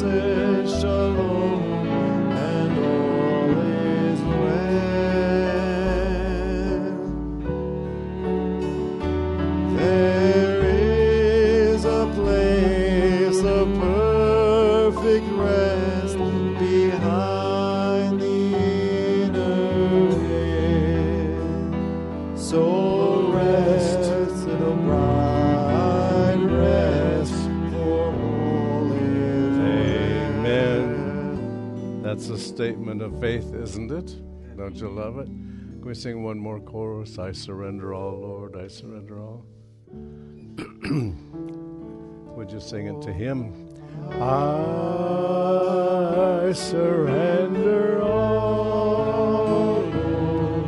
said shalom, and all is well. There is a place of perfect rest behind the inner veil. So rest in a bright rest, for all is Amen. well. That's a statement of faith, isn't it? Don't you love it? Can we sing one more chorus? I surrender all, Lord, I surrender all. Would you sing it to Him? I surrender all, Lord.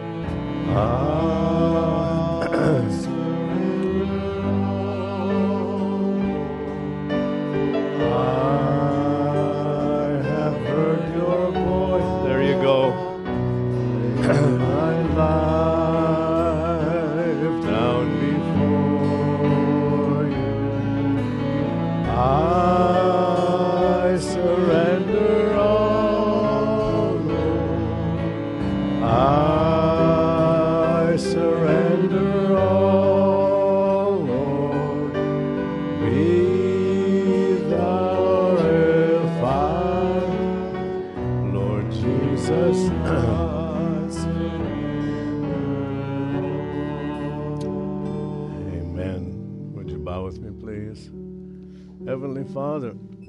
I surrender all. I have heard your voice. There you go. My life down before you. I surrender all, Lord. I surrender all, Lord. Be thou glorified, Lord Jesus. Amen. Would you bow with me, please? Heavenly Father,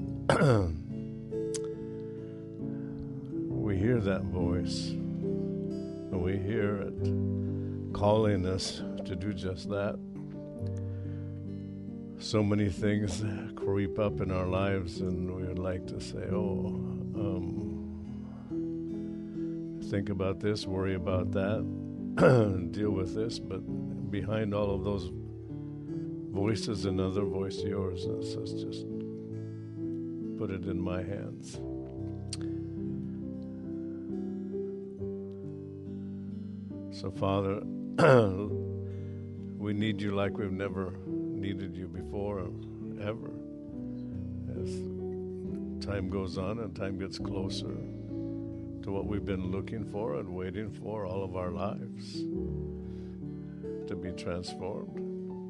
we hear that voice, and we hear it calling us to do just that. So many things creep up in our lives, and we would like to say, think about this, worry about that, deal with this, but behind all of those voices, another voice, yours, that says, just put it in my hands. So, Father, we need you like we've never needed you before, ever. As time goes on and time gets closer to what we've been looking for and waiting for all of our lives, to be transformed.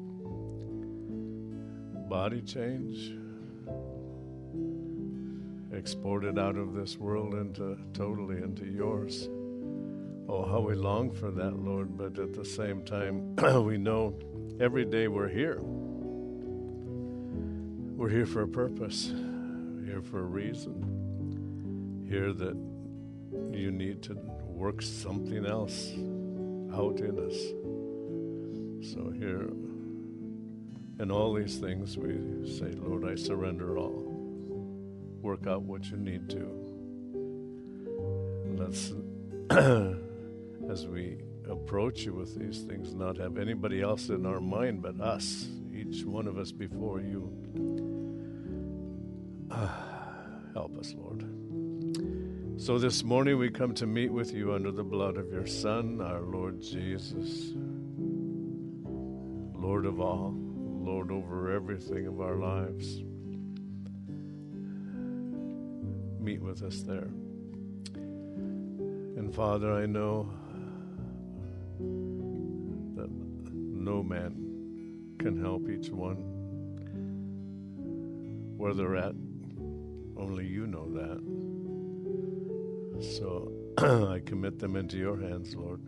Body change, exported out of this world totally into yours. Oh, how we long for that, Lord, but at the same time, we know every day we're here. We're here for a purpose, here for a reason, here that you need to work something else out in us. So here, in all these things, we say, Lord, I surrender all. Work out what you need to. Let's, as we approach you with these things, not have anybody else in our mind but us, each one of us before you. Help us, Lord. So this morning we come to meet with you under the blood of your Son, our Lord Jesus, Lord of all, Lord over everything of our lives. Meet with us there. And Father, I know that no man can help each one where they're at. Only you know that. So I commit them into your hands, Lord.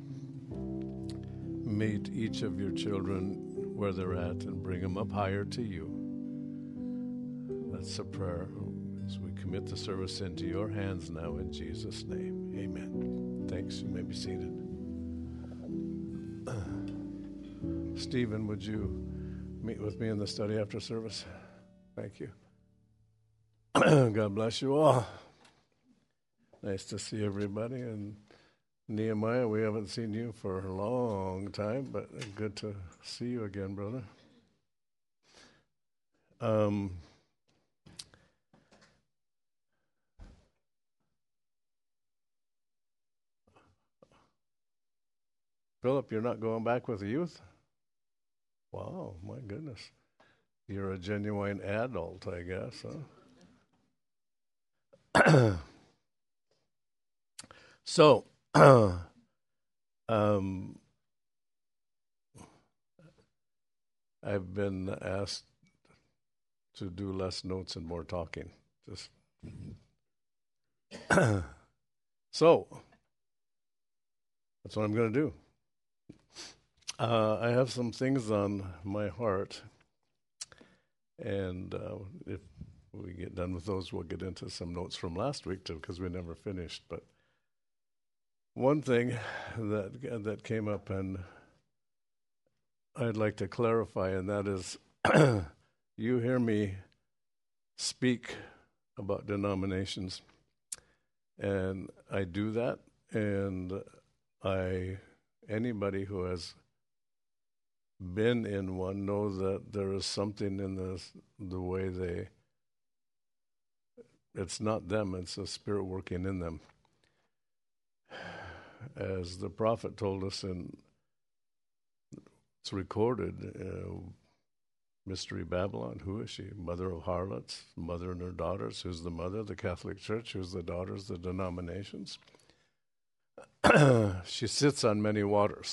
Meet each of your children where they're at and bring them up higher to you. That's a prayer as we commit the service into your hands now in Jesus' name. Amen. Thanks. You may be seated. Stephen, would you meet with me in the study after service? Thank you. God bless you all. Nice to see everybody. And Nehemiah, we haven't seen you for a long time, but good to see you again, brother. Philip, you're not going back with the youth? Wow, my goodness. You're a genuine adult, I guess, huh? So, I've been asked to do less notes and more talking. Just so that's what I'm going to do. I have some things on my heart, and if we get done with those, we'll get into some notes from last week too, because we never finished. But one thing that came up, and I'd like to clarify, and that is, you hear me speak about denominations, and I do that, and anybody who has been in one knows that there is something in the way it's not them, it's a spirit working in them. As the prophet told us, and it's recorded, Mystery Babylon, who is she? Mother of harlots, mother and her daughters. Who's the mother? The Catholic Church. Who's the daughters? The denominations. She sits on many waters.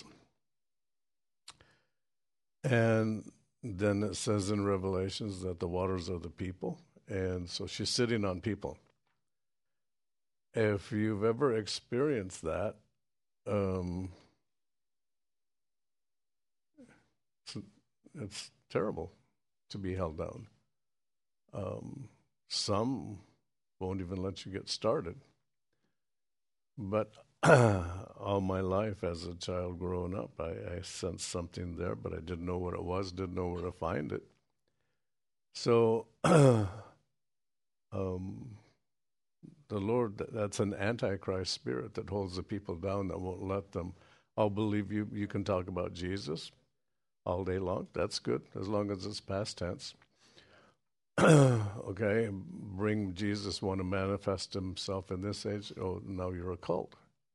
And then it says in Revelations that the waters are the people. And so she's sitting on people. If you've ever experienced that, it's terrible to be held down. Some won't even let you get started. But all my life as a child growing up, I sensed something there, but I didn't know what it was, didn't know where to find it. So the Lord, that's an antichrist spirit that holds the people down, that won't let them. I'll believe you. You can talk about Jesus all day long. That's good, as long as it's past tense. Okay, bring Jesus, want to manifest himself in this age. Oh, now you're a cult.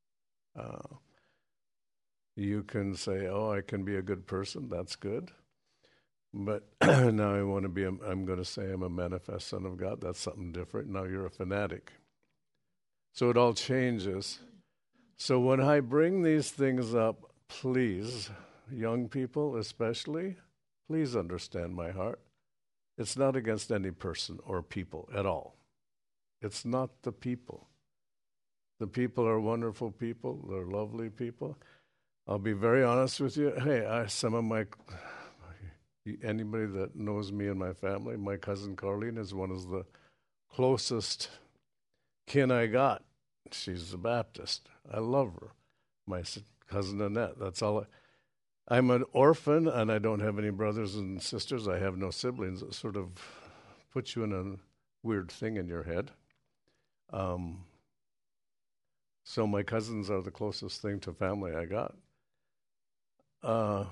You can say, oh, I can be a good person. That's good. But now I want to be, I'm going to say I'm a manifest son of God. That's something different. Now you're a fanatic. So it all changes. So when I bring these things up, please, young people especially, please understand my heart. It's not against any person or people at all. It's not the people. The people are wonderful people. They're lovely people. I'll be very honest with you. Hey, anybody that knows me and my family, my cousin Carlene is one of the closest kin I got. She's a Baptist. I love her. My cousin Annette, that's all. I'm an orphan, and I don't have any brothers and sisters. I have no siblings. It sort of puts you in a weird thing in your head. So my cousins are the closest thing to family I got. I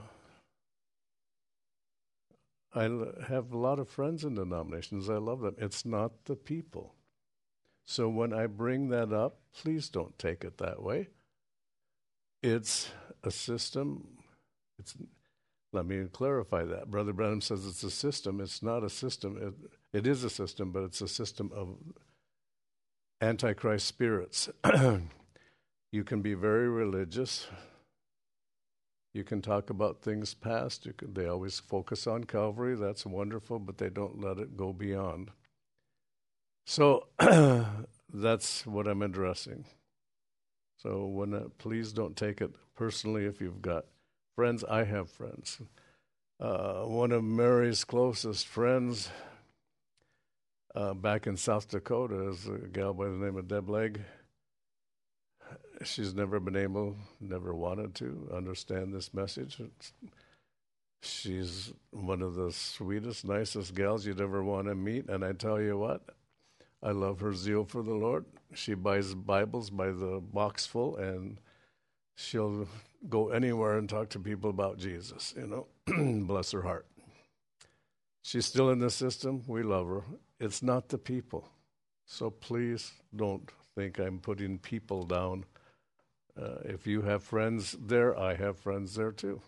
have a lot of friends in denominations. I love them. It's not the people. So when I bring that up, please don't take it that way. It's a system. Let me clarify that. Brother Branham says it's a system. It's not a system. It is a system, but it's a system of antichrist spirits. You can be very religious. You can talk about things past. They always focus on Calvary. That's wonderful, but they don't let it go beyond. So that's what I'm addressing. So please don't take it personally if you've got friends. I have friends. One of Mary's closest friends back in South Dakota is a gal by the name of Deb Legg. She's never wanted to understand this message. She's one of the sweetest, nicest gals you'd ever want to meet. And I tell you what, I love her zeal for the Lord. She buys Bibles by the box full, and she'll go anywhere and talk to people about Jesus, Bless her heart. She's still in the system. We love her. It's not the people. So please don't think I'm putting people down. If you have friends there, I have friends there too.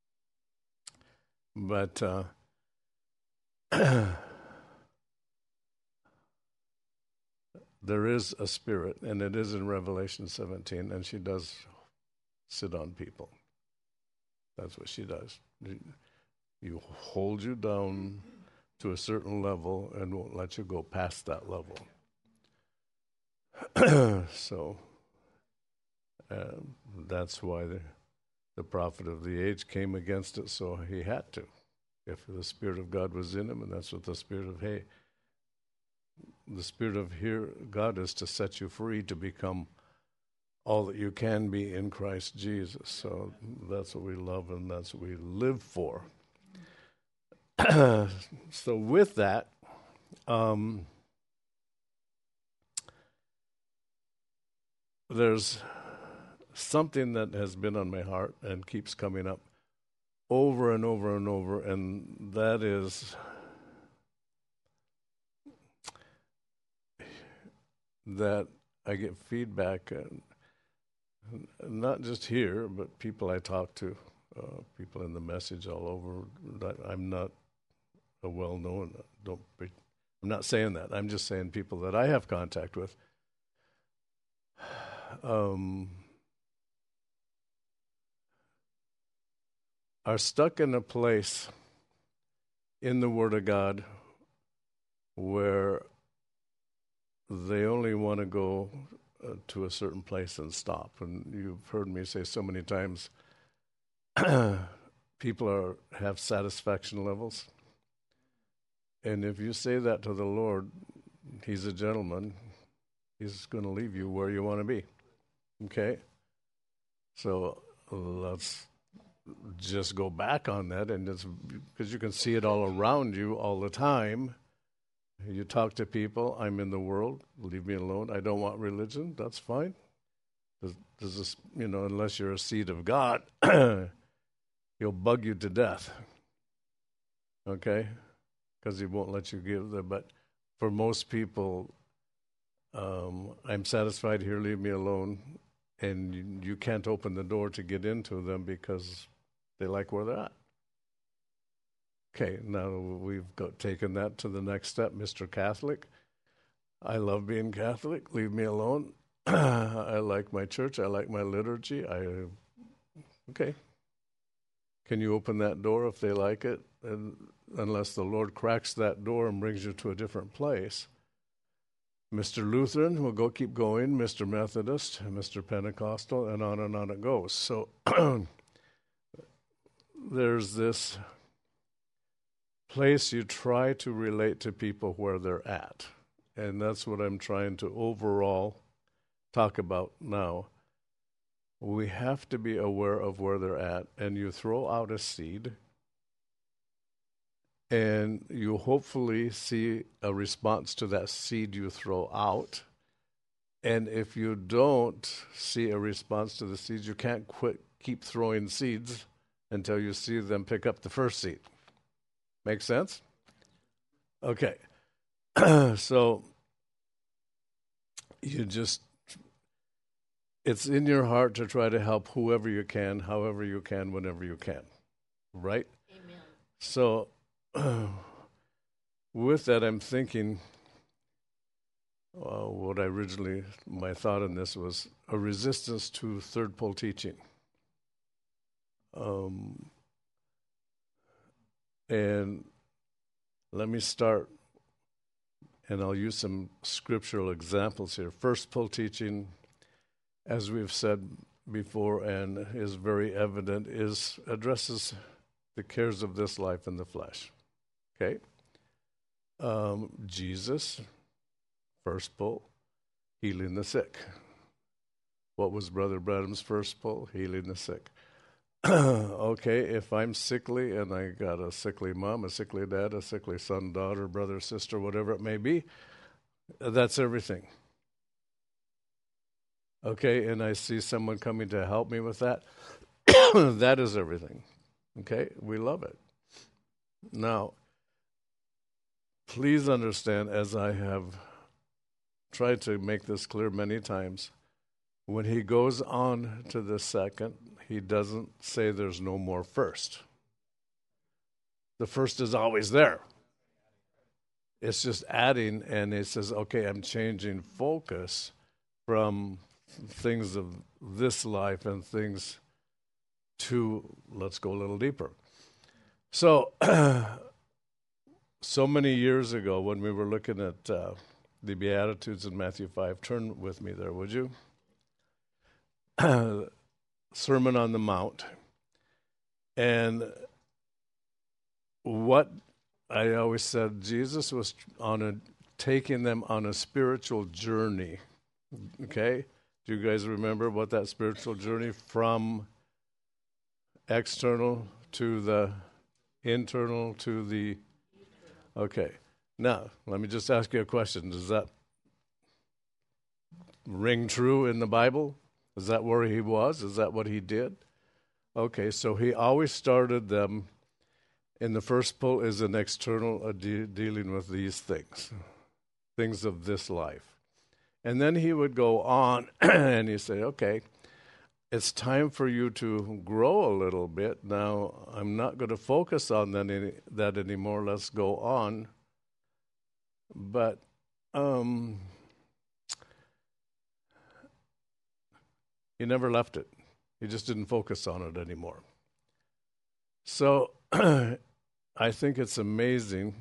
But there is a spirit, and it is in Revelation 17, and she does sit on people. That's what she does. You hold you down to a certain level and won't let you go past that level. So that's why the prophet of the age came against it, so he had to. If the Spirit of God was in him, and that's what the Spirit of God is to set you free to become all that you can be in Christ Jesus. So that's what we love and that's what we live for. So with that, there's something that has been on my heart and keeps coming up over and over and over, and that is that I get feedback, not just here, but people I talk to, people in the message all over, that I'm not a well-known, I'm not saying that, I'm just saying people that I have contact with. Are stuck in a place in the Word of God where they only want to go to a certain place and stop. And you've heard me say so many times, people have satisfaction levels. And if you say that to the Lord, He's a gentleman. He's going to leave you where you want to be. Okay? So let's just go back on that, and it's because you can see it all around you all the time. You talk to people, I'm in the world, leave me alone. I don't want religion, that's fine. Does this, unless you're a seed of God, he'll bug you to death. Okay? Because he won't let you give them. But for most people, I'm satisfied here, leave me alone. And you can't open the door to get into them because they like where they're at. Okay, now we've taken that to the next step. Mr. Catholic, I love being Catholic. Leave me alone. I like my church. I like my liturgy. Okay. Can you open that door if they like it? And unless the Lord cracks that door and brings you to a different place. Mr. Lutheran, we'll keep going. Mr. Methodist, Mr. Pentecostal, and on it goes. So there's this place you try to relate to people where they're at. And that's what I'm trying to overall talk about now. We have to be aware of where they're at, and you throw out a seed, and you hopefully see a response to that seed you throw out. And if you don't see a response to the seeds, you can't keep throwing seeds until you see them pick up the first seed. Make sense? Okay. So it's in your heart to try to help whoever you can, however you can, whenever you can. Right? Amen. So with that, I'm thinking, my thought on this was a resistance to third pole teaching. And let me start, and I'll use some scriptural examples here. First pole teaching, as we've said before, and is very evident, addresses the cares of this life in the flesh. Okay? Jesus, first pole, healing the sick. What was Brother Branham's first pole? Healing the sick. Okay, if I'm sickly and I got a sickly mom, a sickly dad, a sickly son, daughter, brother, sister, whatever it may be, that's everything. Okay, and I see someone coming to help me with that, that is everything. Okay, we love it. Now, please understand, as I have tried to make this clear many times, when he goes on to the second, he doesn't say there's no more first. The first is always there. It's just adding, and it says, okay, I'm changing focus from things of this life and things to, let's go a little deeper. So, so many years ago when we were looking at the Beatitudes in Matthew 5, turn with me there, would you? Sermon on the Mount. And what I always said, Jesus was taking them on a spiritual journey. Okay? Do you guys remember what that spiritual journey from external to the internal to the... Okay. Now, let me just ask you a question. Does that ring true in the Bible? Is that where he was? Is that what he did? Okay, so he always started them in the first pull is an external dealing with these things of this life. And then he would go on and he'd say, okay, it's time for you to grow a little bit. Now, I'm not going to focus on that anymore. Let's go on. But he never left it. He just didn't focus on it anymore. So I think it's amazing.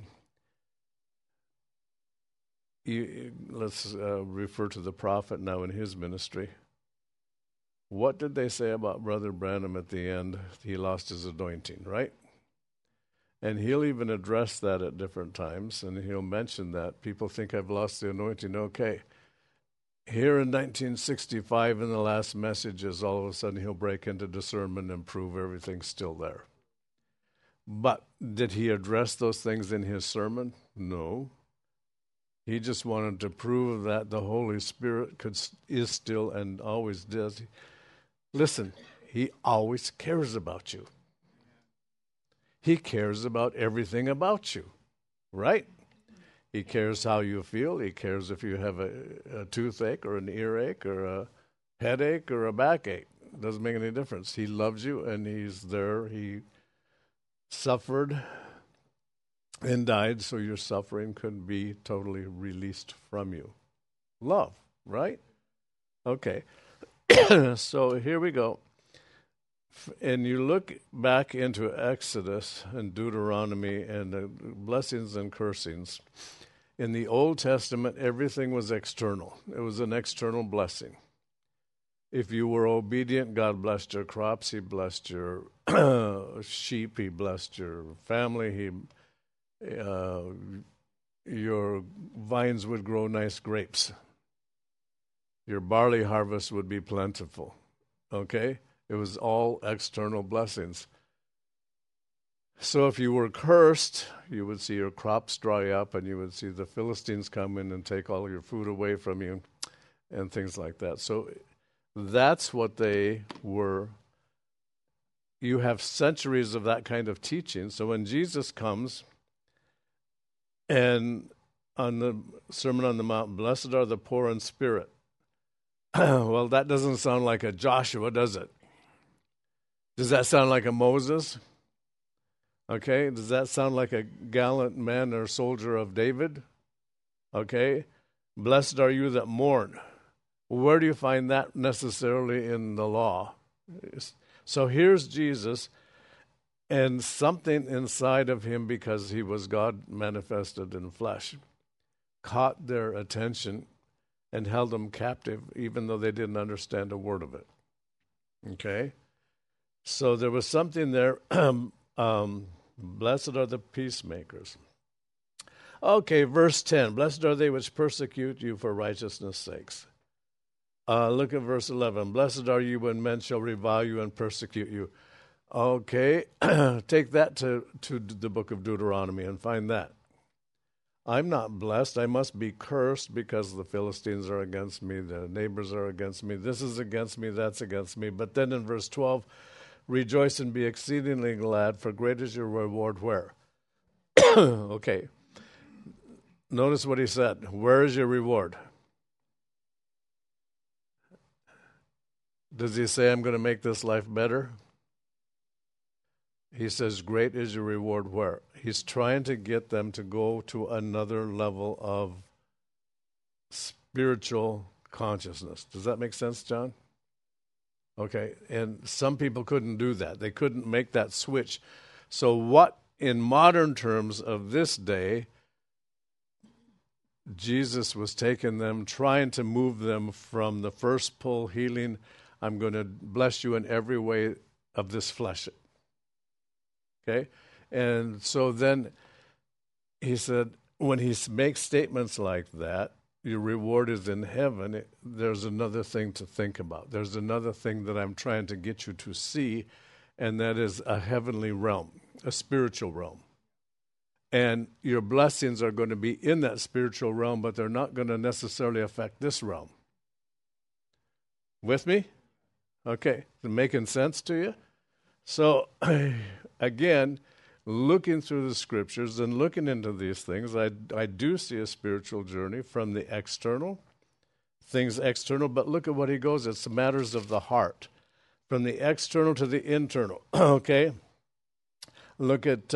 Let's refer to the prophet now in his ministry. What did they say about Brother Branham at the end? He lost his anointing, right? And he'll even address that at different times, and he'll mention that. People think I've lost the anointing. Okay. Here in 1965, in the last messages, all of a sudden he'll break into discernment and prove everything's still there. But did he address those things in his sermon? No. He just wanted to prove that the Holy Spirit is still and always does. Listen, he always cares about you. He cares about everything about you, right? He cares how you feel. He cares if you have a toothache or an earache or a headache or a backache. It doesn't make any difference. He loves you and he's there. He suffered and died so your suffering could be totally released from you. Love, right? Okay. So here we go. And you look back into Exodus and Deuteronomy and the blessings and cursings. In the Old Testament, everything was external. It was an external blessing. If you were obedient, God blessed your crops. He blessed your sheep. He blessed your family. Your vines would grow nice grapes. Your barley harvest would be plentiful. Okay? It was all external blessings. So if you were cursed, you would see your crops dry up and you would see the Philistines come in and take all your food away from you and things like that. So that's what they were. You have centuries of that kind of teaching. So when Jesus comes and on the Sermon on the Mount, blessed are the poor in spirit. Well, that doesn't sound like a Joshua, does it? Does that sound like a Moses? Okay, does that sound like a gallant man or soldier of David? Okay, blessed are you that mourn. Where do you find that necessarily in the law? So here's Jesus, and something inside of him, because he was God manifested in flesh, caught their attention and held them captive, even though they didn't understand a word of it. Okay? So there was something there. Blessed are the peacemakers. Okay, verse 10. Blessed are they which persecute you for righteousness' sakes. Look at verse 11. Blessed are you when men shall revile you and persecute you. Okay, take that to the book of Deuteronomy and find that. I'm not blessed. I must be cursed because the Philistines are against me, the neighbors are against me, this is against me, that's against me. But then in verse 12, rejoice and be exceedingly glad, for great is your reward where? Okay. Notice what he said. Where is your reward? Does he say, I'm going to make this life better? He says, great is your reward where? He's trying to get them to go to another level of spiritual consciousness. Does that make sense, John? Okay, and some people couldn't do that. They couldn't make that switch. So what, in modern terms of this day, Jesus was taking them, trying to move them from the first pull, healing, I'm going to bless you in every way of this flesh. Okay? And so then he said, when he makes statements like that, your reward is in heaven, there's another thing to think about. There's another thing that I'm trying to get you to see, and that is a heavenly realm, a spiritual realm. And your blessings are going to be in that spiritual realm, but they're not going to necessarily affect this realm. With me? Okay, is it making sense to you? So, again, looking through the scriptures and looking into these things, I do see a spiritual journey from the external, things external, but look at what he goes, it's the matters of the heart. From the external to the internal, okay? Look at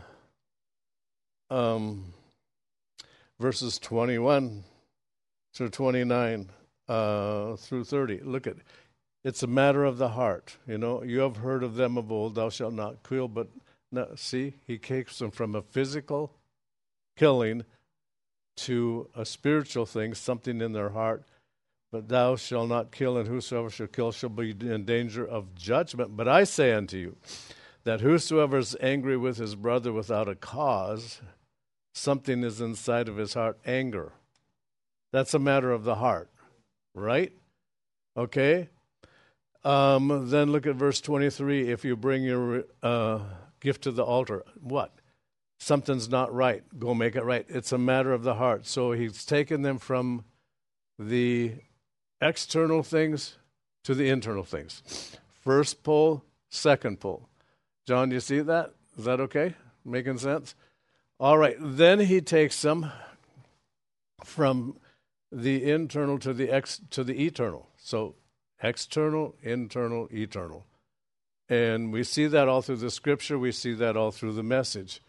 verses 21 through 29 through 30. Look at, it's a matter of the heart. You know, you have heard of them of old, thou shalt not kill, but no, see, he takes them from a physical killing to a spiritual thing, something in their heart. But thou shalt not kill, and whosoever shall kill shall be in danger of judgment. But I say unto you, that whosoever is angry with his brother without a cause, something is inside of his heart, anger. That's a matter of the heart, right? Okay? Then look at verse 23. If you bring your gift to the altar, what? Something's not right. Go make it right. It's a matter of the heart. So he's taken them from the external things to the internal things. First pull, second pull. John, do you see that? Is that okay? Making sense? All right. Then he takes them from the internal to the eternal. So external, internal, eternal. And we see that all through the scripture. We see that all through the message.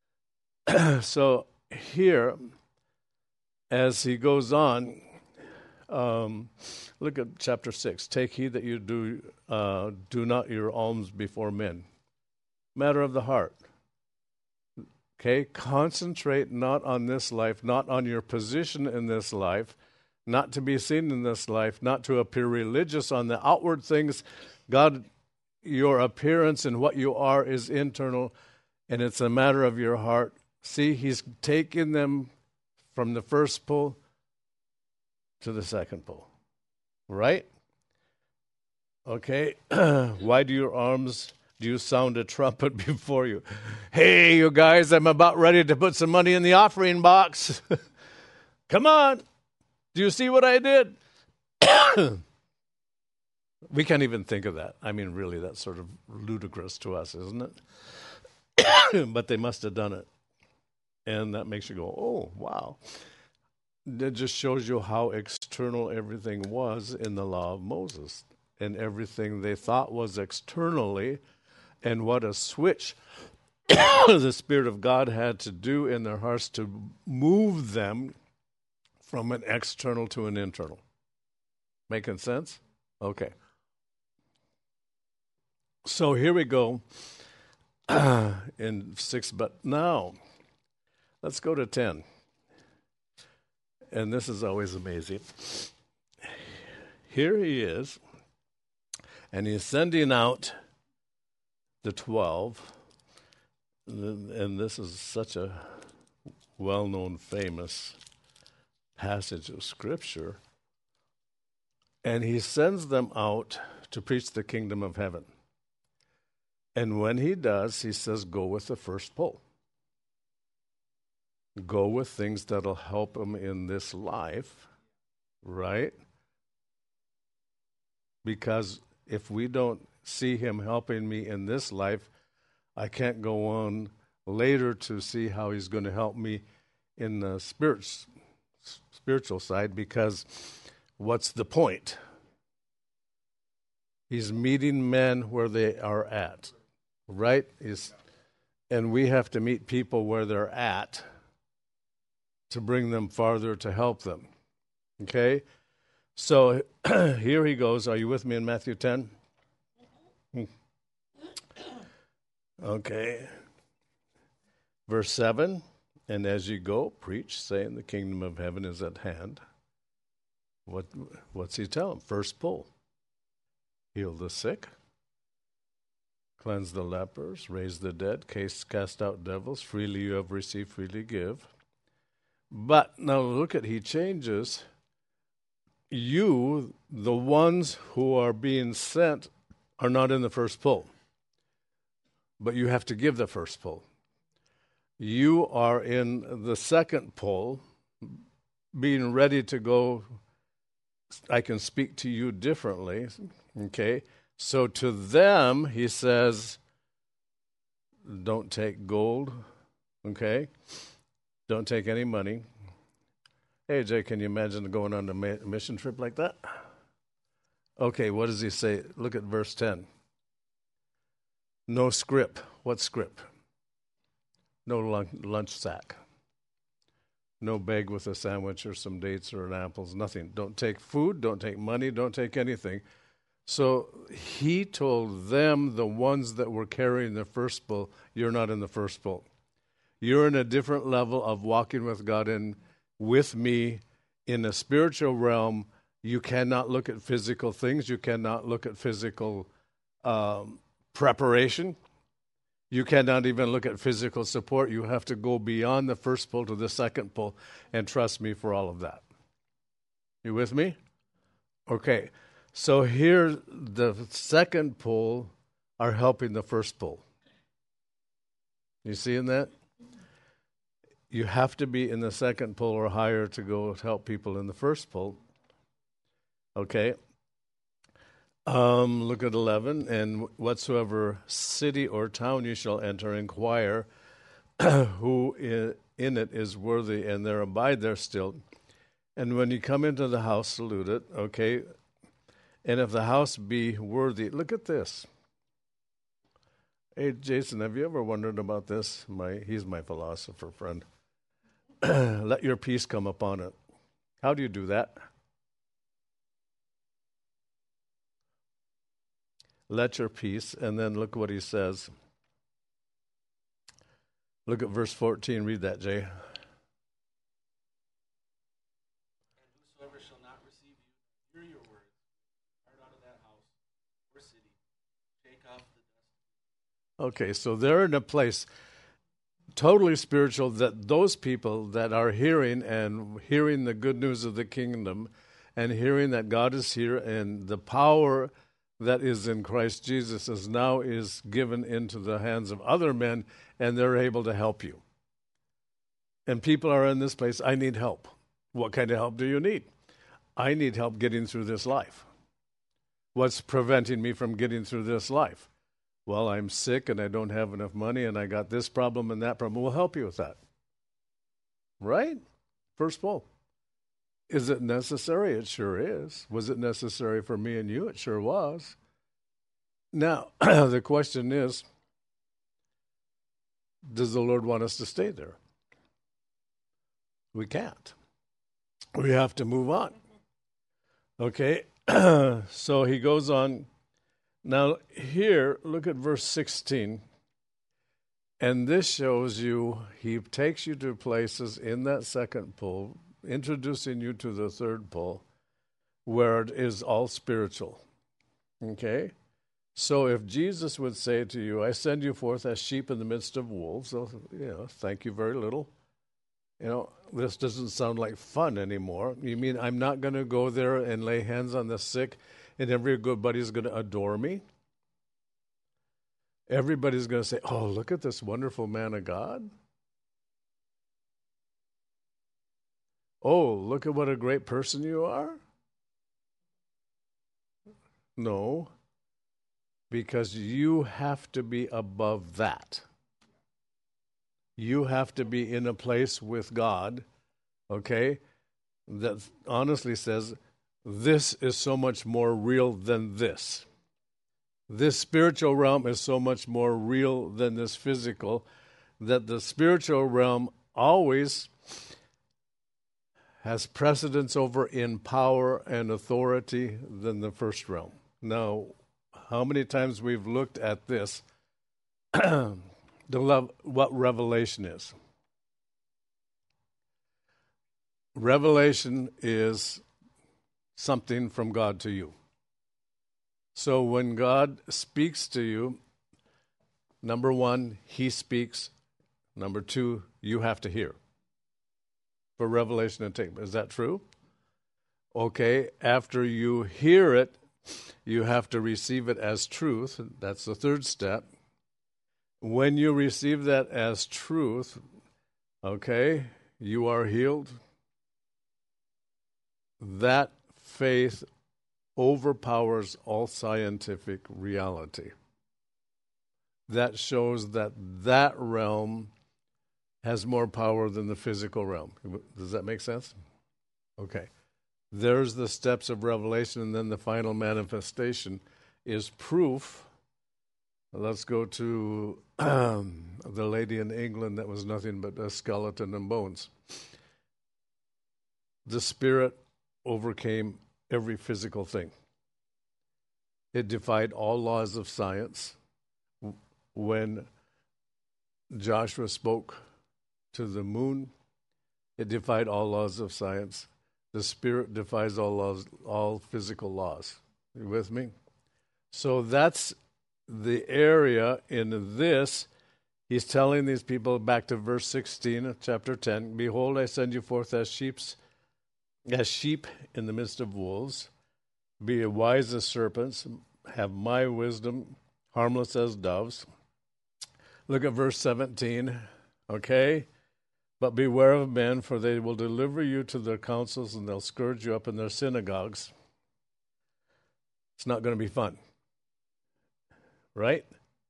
So here, as he goes on, look at chapter 6. Take heed that you do not your alms before men. Matter of the heart. Okay? Concentrate not on this life, not on your position in this life, not to be seen in this life, not to appear religious on the outward things. God, your appearance and what you are is internal, and it's a matter of your heart. See, he's taken them from the first pull to the second pull. Right? Okay. Why do your arms, do you sound a trumpet before you? Hey, you guys, I'm about ready to put some money in the offering box. Come on. Do you see what I did? We can't even think of that. I mean, really, that's sort of ludicrous to us, isn't it? But they must have done it. And that makes you go, oh, wow. That just shows you how external everything was in the law of Moses. And everything they thought was externally, and what a switch the Spirit of God had to do in their hearts to move them from an external to an internal. Making sense? Okay. So here we go in 6, but now let's go to 10. And this is always amazing. Here he is, and he's sending out the 12, and this is such a well-known, famous passage of Scripture, and he sends them out to preach the kingdom of heaven. And when he does, he says, go with the first pull. Go with things that'll help them in this life, right? Because if we don't see him helping me in this life, I can't go on later to see how he's going to help me in the spiritual side, because what's the point? He's meeting men where they are at. right? And we have to meet people where they're at to bring them farther, to help them. Okay? So here he goes. Are you with me in Matthew 10? Okay. Verse 7, and as you go, preach, saying the kingdom of heaven is at hand. What's he tell them? First pull. Heal the sick, cleanse the lepers, raise the dead, cast out devils. Freely you have received, freely give. But now look at, he changes. You, the ones who are being sent, are not in the first pull. But you have to give the first pull. You are in the second pull, being ready to go. I can speak to you differently. Okay? So to them, he says, don't take gold. Okay? Don't take any money. Hey, Jay, can you imagine going on a mission trip like that? Okay, what does he say? Look at verse 10. No scrip. What scrip? No lunch sack. No bag with a sandwich or some dates or an apples, nothing. Don't take food, don't take money, don't take anything. So he told them, the ones that were carrying the first pull, you're not in the first pull. You're in a different level of walking with God and with me in a spiritual realm. You cannot look at physical things. You cannot look at physical preparation. You cannot even look at physical support. You have to go beyond the first pull to the second pull and trust me for all of that. You with me? Okay. So here, the second pull are helping the first pull. You seeing that? You have to be in the second pull or higher to go help people in the first pull. Okay. Look at 11. And whatsoever city or town you shall enter, inquire who in it is worthy, and there abide there still. And when you come into the house, salute it. Okay. And if the house be worthy, look at this. Hey, Jason, have you ever wondered about this? He's my philosopher friend. Let your peace come upon it. How do you do that? Let your peace, and then look what he says. Look at verse 14. Read that, Jay. And whosoever shall not receive you, hear your words, depart out of that house or city, take off the dust. Okay, so they're in a place totally spiritual, that those people that are hearing the good news of the kingdom and hearing that God is here and the power that is in Christ Jesus is given into the hands of other men, and they're able to help you. And people are in this place, I need help. What kind of help do you need? I need help getting through this life. What's preventing me from getting through this life? Well, I'm sick and I don't have enough money and I got this problem and that problem. We'll help you with that. Right? First pull. Is it necessary? It sure is. Was it necessary for me and you? It sure was. Now, the question is, does the Lord want us to stay there? We can't. We have to move on. Okay? So he goes on. Now, here, look at verse 16. And this shows you, he takes you to places in that second pull, introducing you to the third pull, where it is all spiritual. Okay? So if Jesus would say to you, I send you forth as sheep in the midst of wolves, so, thank you very little. This doesn't sound like fun anymore. You mean I'm not going to go there and lay hands on the sick and everybody's going to adore me? Everybody's going to say, oh, look at this wonderful man of God. Oh, look at what a great person you are. No, because you have to be above that. You have to be in a place with God, okay, that honestly says, this is so much more real than this. This spiritual realm is so much more real than this physical, that the spiritual realm always has precedence over in power and authority than the first realm. Now, how many times we've looked at this, what revelation is. Revelation is something from God to you. So when God speaks to you, number one, he speaks. Number two, you have to hear. For revelation to take. Is that true? Okay, after you hear it, you have to receive it as truth. That's the third step. When you receive that as truth, okay, you are healed. That faith overpowers all scientific reality. That shows that that realm has more power than the physical realm. Does that make sense? Okay. There's the steps of revelation, and then the final manifestation is proof. Let's go to the lady in England that was nothing but a skeleton and bones. The Spirit overcame every physical thing. It defied all laws of science. When Joshua spoke to the moon, it defied all laws of science. The Spirit defies all laws, all physical laws. You with me? So that's the area in this. He's telling these people, back to verse 16 of chapter 10, "Behold, I send you forth as sheep in the midst of wolves. Be wise as serpents, have my wisdom, harmless as doves." Look at verse 17, okay? "But beware of men, for they will deliver you to their councils, and they'll scourge you up in their synagogues." It's not going to be fun. Right?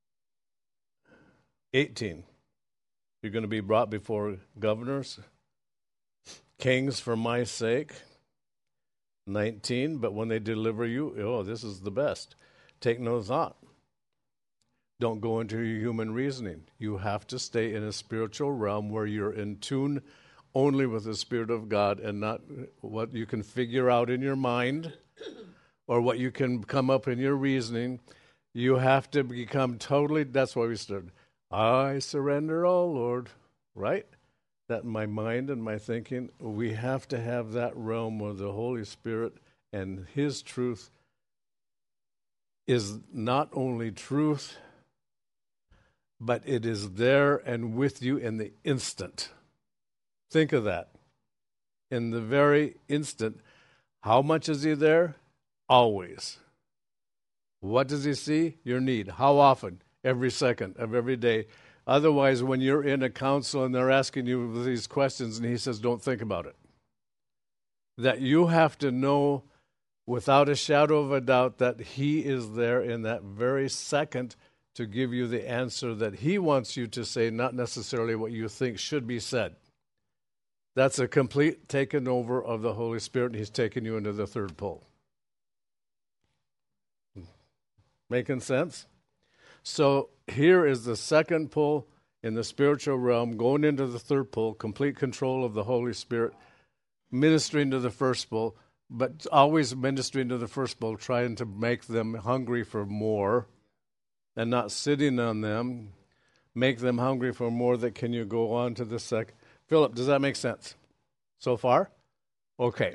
18, "You're going to be brought before governors, kings for my sake." 19, "But when they deliver you," oh, this is the best, "take no thought. Don't go into your human reasoning." You have to stay in a spiritual realm where you're in tune only with the Spirit of God and not what you can figure out in your mind or what you can come up in your reasoning. You have to become totally, that's why we started. I surrender all, Lord, right? That my mind and my thinking, we have to have that realm where the Holy Spirit and His truth is not only truth, but it is there and with you in the instant. Think of that. In the very instant. How much is He there? Always. What does He see? Your need. How often? Every second of every day. Otherwise, when you're in a council and they're asking you these questions and He says, don't think about it. That you have to know without a shadow of a doubt that He is there in that very second to give you the answer that He wants you to say, not necessarily what you think should be said. That's a complete taking over of the Holy Spirit, and He's taking you into the third pole. Making sense? So here is the second pole in the spiritual realm, going into the third pole, complete control of the Holy Spirit, ministering to the first pole, but always ministering to the first pole, trying to make them hungry for more and not sitting on them. Make them hungry for more. That can you go on to the second? Philip, does that make sense so far? Okay.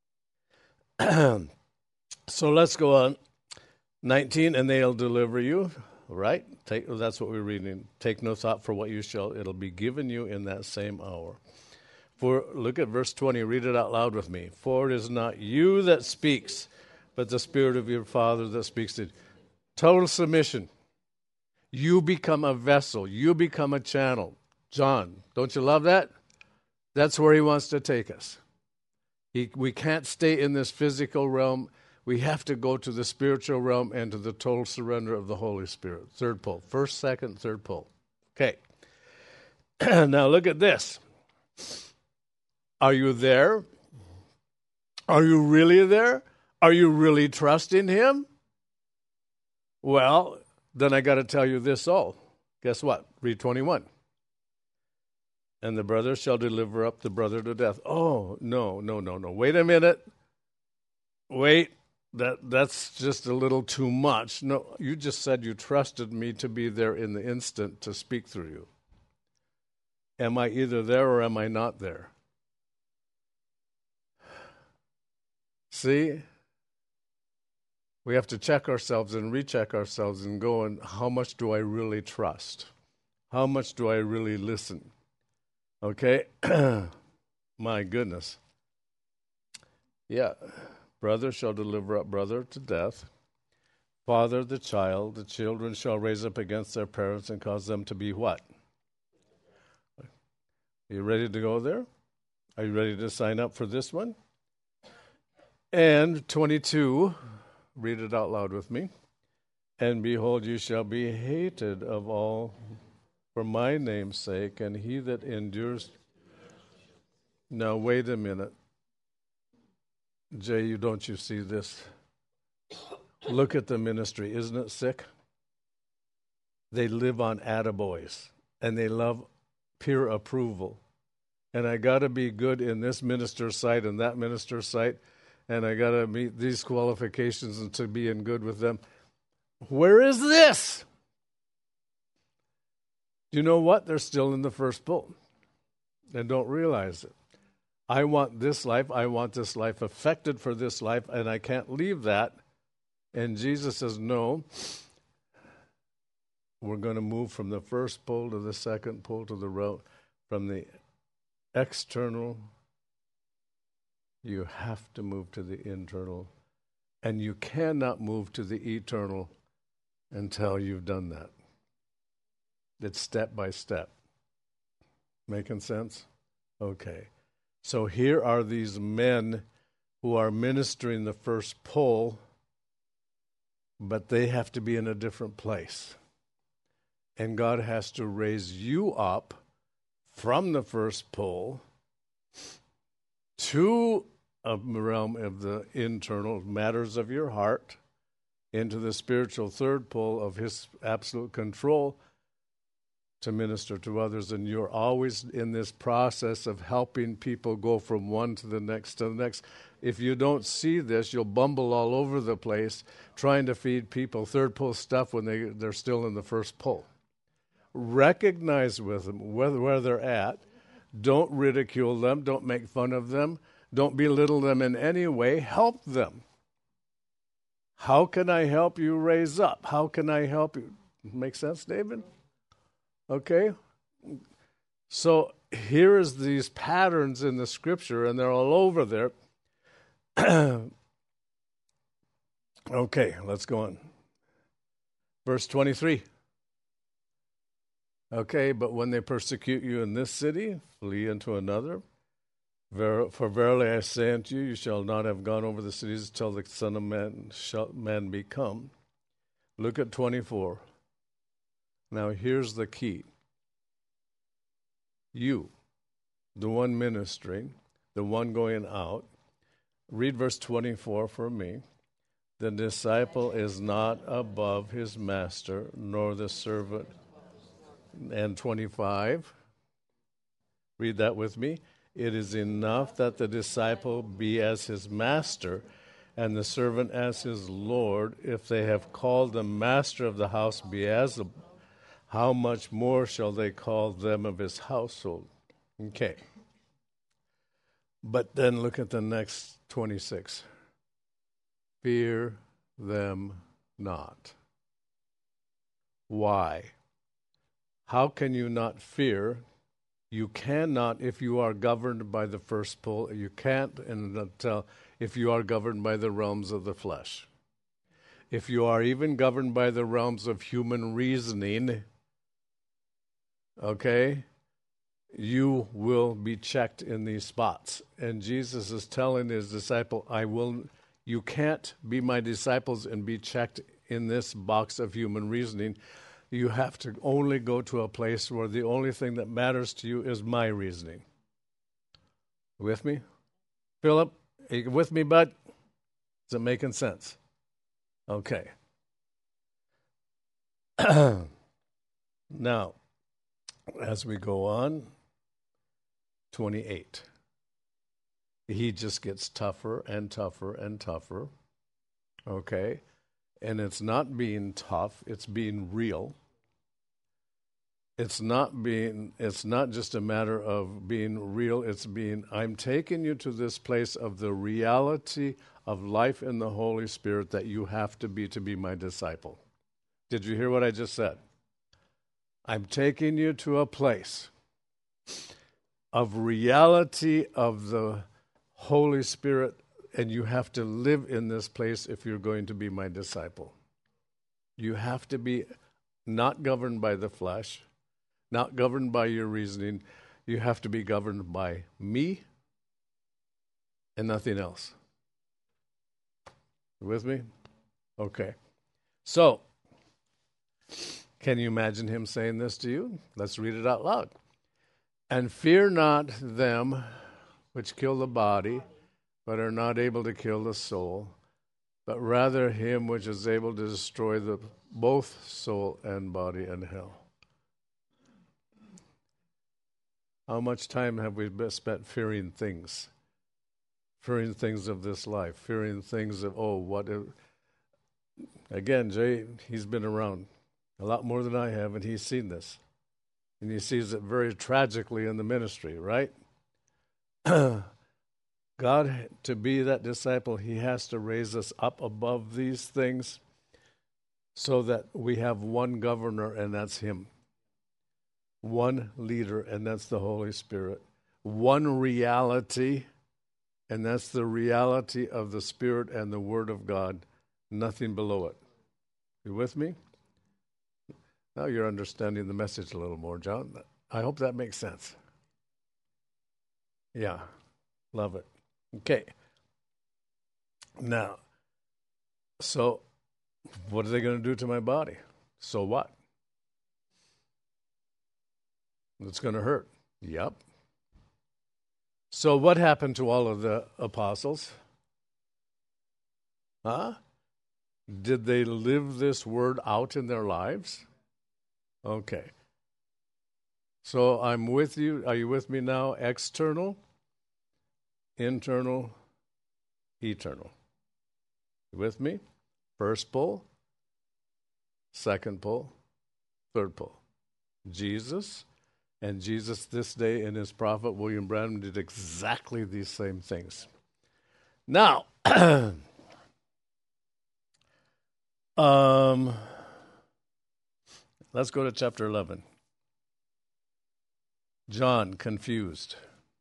So let's go on. 19, "And they'll deliver you," right? That's what we're reading. "Take no thought for what you shall. It'll be given you in that same hour." For look at verse 20. Read it out loud with me. "For it is not you that speaks, but the Spirit of your Father that speaks to you." Total submission. You become a vessel. You become a channel. John, don't you love that? That's where He wants to take us. We can't stay in this physical realm. We have to go to the spiritual realm and to the total surrender of the Holy Spirit. Third pole. First, second, third pole. Okay. Now look at this. Are you there? Are you really there? Are you really trusting Him? Well, then I got to tell you this all. Guess what? Read 21. And the brother shall deliver up the brother to death. Oh, no. Wait a minute. Wait. That's just a little too much. No, you just said you trusted me to be there in the instant to speak through you. Am I either there or am I not there? See? We have to check ourselves and recheck ourselves and go, and how much do I really trust? How much do I really listen? Okay? My goodness. Yeah. Brother shall deliver up brother to death. Father the child. The children shall raise up against their parents and cause them to be what? Are you ready to go there? Are you ready to sign up for this one? And 22, read it out loud with me. And behold, you shall be hated of all for my name's sake, and he that endures. Now, wait a minute. Jay, don't you see this? Look at the ministry. Isn't it sick? They live on attaboys, and they love peer approval. And I got to be good in this minister's sight and that minister's sight, and I got to meet these qualifications and to be in good with them. Where is this? You know what? They're still in the first pull and don't realize it. I want this life affected for this life, and I can't leave that. And Jesus says, no, we're going to move from the first pull to the second pull to the road. From the external, you have to move to the internal. And you cannot move to the eternal until you've done that. It's step by step. Making sense? Okay. So here are these men who are ministering the first pull, but they have to be in a different place. And God has to raise you up from the first pull to a realm of the internal matters of your heart, into the spiritual third pull of his absolute control to minister to others. And you're always in this process of helping people go from one to the next to the next. If you don't see this, you'll bumble all over the place trying to feed people third pull stuff when they're still in the first pull. Recognize with them where they're at. Don't ridicule them. Don't make fun of them. Don't belittle them in any way. Help them. How can I help you raise up? How can I help you? Make sense, David? Okay? So here is these patterns in the scripture, and they're all over there. Okay, let's go on. Verse 23. Okay, but when they persecute you in this city, flee into another. For verily I say unto you, you shall not have gone over the cities till the Son of Man be come. Look at 24. Now here's the key. You, the one ministering, the one going out, read verse 24 for me. The disciple is not above his master, nor the servant. And 25, read that with me. It is enough that the disciple be as his master and the servant as his Lord. If they have called the master of the house Beelzebub, how much more shall they call them of his household? Okay. But then look at the next 26. Fear them not. Why? How can you not fear? You cannot if you are governed by the first pull. You can't until if you are governed by the realms of the flesh. If you are even governed by the realms of human reasoning, okay, you will be checked in these spots. And Jesus is telling his disciple, you can't be my disciples and be checked in this box of human reasoning. You have to only go to a place where the only thing that matters to you is my reasoning. With me? Philip, are you with me, bud? Is it making sense? Okay. Now, as we go on, 28. He just gets tougher and tougher and tougher. Okay? And it's not being tough, it's being real. It's not just a matter of being real, it's being, I'm taking you to this place of the reality of life in the Holy Spirit that you have to be my disciple. Did you hear what I just said? I'm taking you to a place of reality of the Holy Spirit, and you have to live in this place if you're going to be my disciple. You have to be not governed by the flesh, not governed by your reasoning. You have to be governed by me and nothing else. You with me? Okay. So, can you imagine him saying this to you? Let's read it out loud. And fear not them which kill the body, but are not able to kill the soul, but rather him which is able to destroy both soul and body in hell. How much time have we spent fearing things? Fearing things of this life, fearing things of, again, Jay, he's been around a lot more than I have, and he's seen this. And he sees it very tragically in the ministry, right? God, to be that disciple, he has to raise us up above these things so that we have one governor, and that's him. One leader, and that's the Holy Spirit. One reality, and that's the reality of the Spirit and the Word of God. Nothing below it. You with me? Now you're understanding the message a little more, John. I hope that makes sense. Yeah, love it. Okay. Now, so what are they going to do to my body? So what? It's going to hurt. Yep. So what happened to all of the apostles? Huh? Did they live this word out in their lives? Okay. So I'm with you. Are you with me now? External, internal, eternal. You with me? First pull, second pull, third pull. Jesus, and Jesus this day in his prophet William Branham did exactly these same things. Now, let's go to chapter 11. John, confused.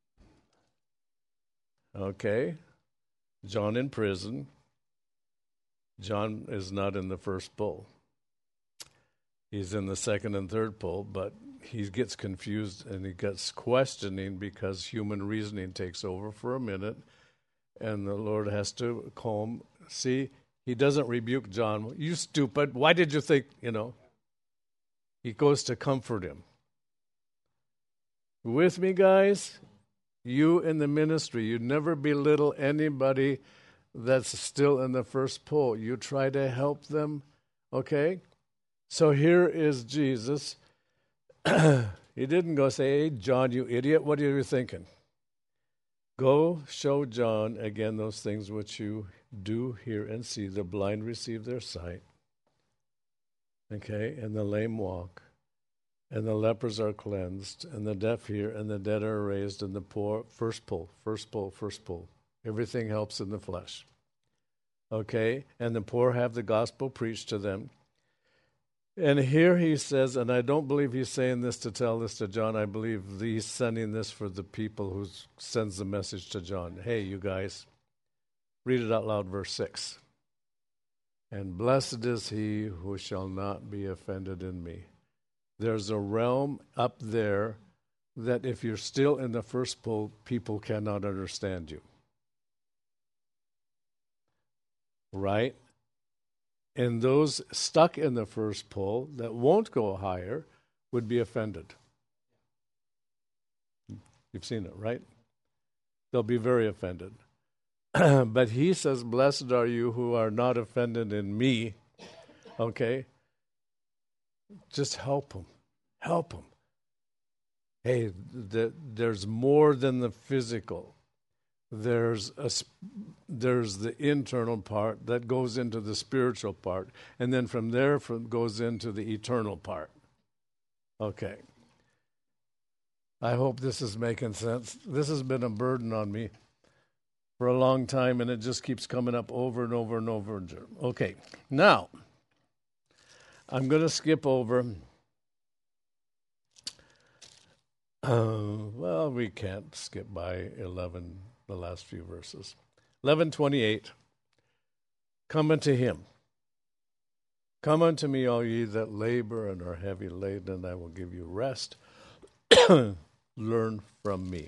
Okay. John in prison. John is not in the first pull. He's in the second and third pull, but he gets confused and he gets questioning because human reasoning takes over for a minute, and the Lord has to calm. See, he doesn't rebuke John. You stupid. Why did you think, He goes to comfort him. With me, guys? You in the ministry, you never belittle anybody that's still in the first pull. You try to help them, okay? So here is Jesus. He didn't go say, hey, John, you idiot, what are you thinking? Go show John again those things which you do hear and see. The blind receive their sight, okay, and the lame walk. And the lepers are cleansed, and the deaf hear, and the dead are raised, and the poor, first pull. Everything helps in the flesh. Okay? And the poor have the gospel preached to them. And here he says, and I don't believe he's saying this to tell this to John, I believe he's sending this for the people who sends the message to John. Hey, you guys, read it out loud, verse 6. And blessed is he who shall not be offended in me. There's a realm up there that if you're still in the first pull, people cannot understand you. Right? And those stuck in the first pull that won't go higher would be offended. You've seen it, right? They'll be very offended. But he says, blessed are you who are not offended in me. Okay? Just help them. Help them. Hey, there's more than the physical. There's the internal part that goes into the spiritual part, and then from there goes into the eternal part. Okay. I hope this is making sense. This has been a burden on me for a long time, and it just keeps coming up over and over and over. Okay, now I'm going to skip over. Well, we can't skip by 11, the last few verses. 11:28. Come unto him. Come unto me, all ye that labor and are heavy laden, and I will give you rest. Learn from me.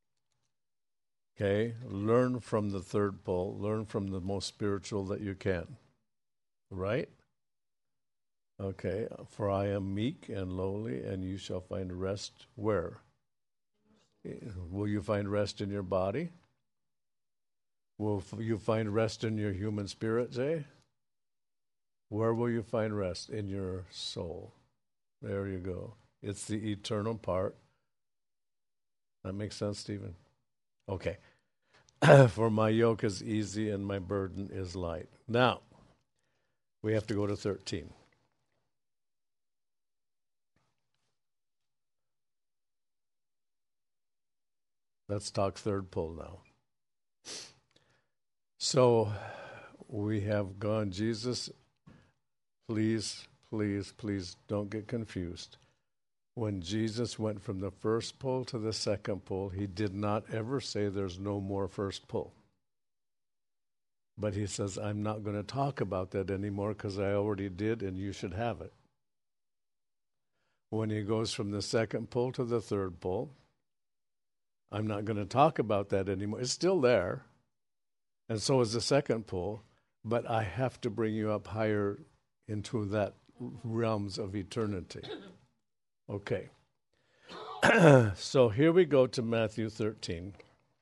Okay? Learn from the third pole. Learn from the most spiritual that you can. Right? Okay. For I am meek and lowly, and you shall find rest where? Will you find rest in your body? Will you find rest in your human spirit, Jay? Where will you find rest? In your soul. There you go. It's the eternal part. That makes sense, Stephen? Okay. For my yoke is easy and my burden is light. Now, we have to go to 13. Let's talk third pull now. So, we have gone, Jesus, please, please, please don't get confused. When Jesus went from the first pull to the second pull, he did not ever say there's no more first pull. But he says, I'm not going to talk about that anymore because I already did and you should have it. When he goes from the second pull to the third pull, I'm not going to talk about that anymore. It's still there. And so is the second pull. But I have to bring you up higher into that realms of eternity. Okay. So here we go to Matthew 13.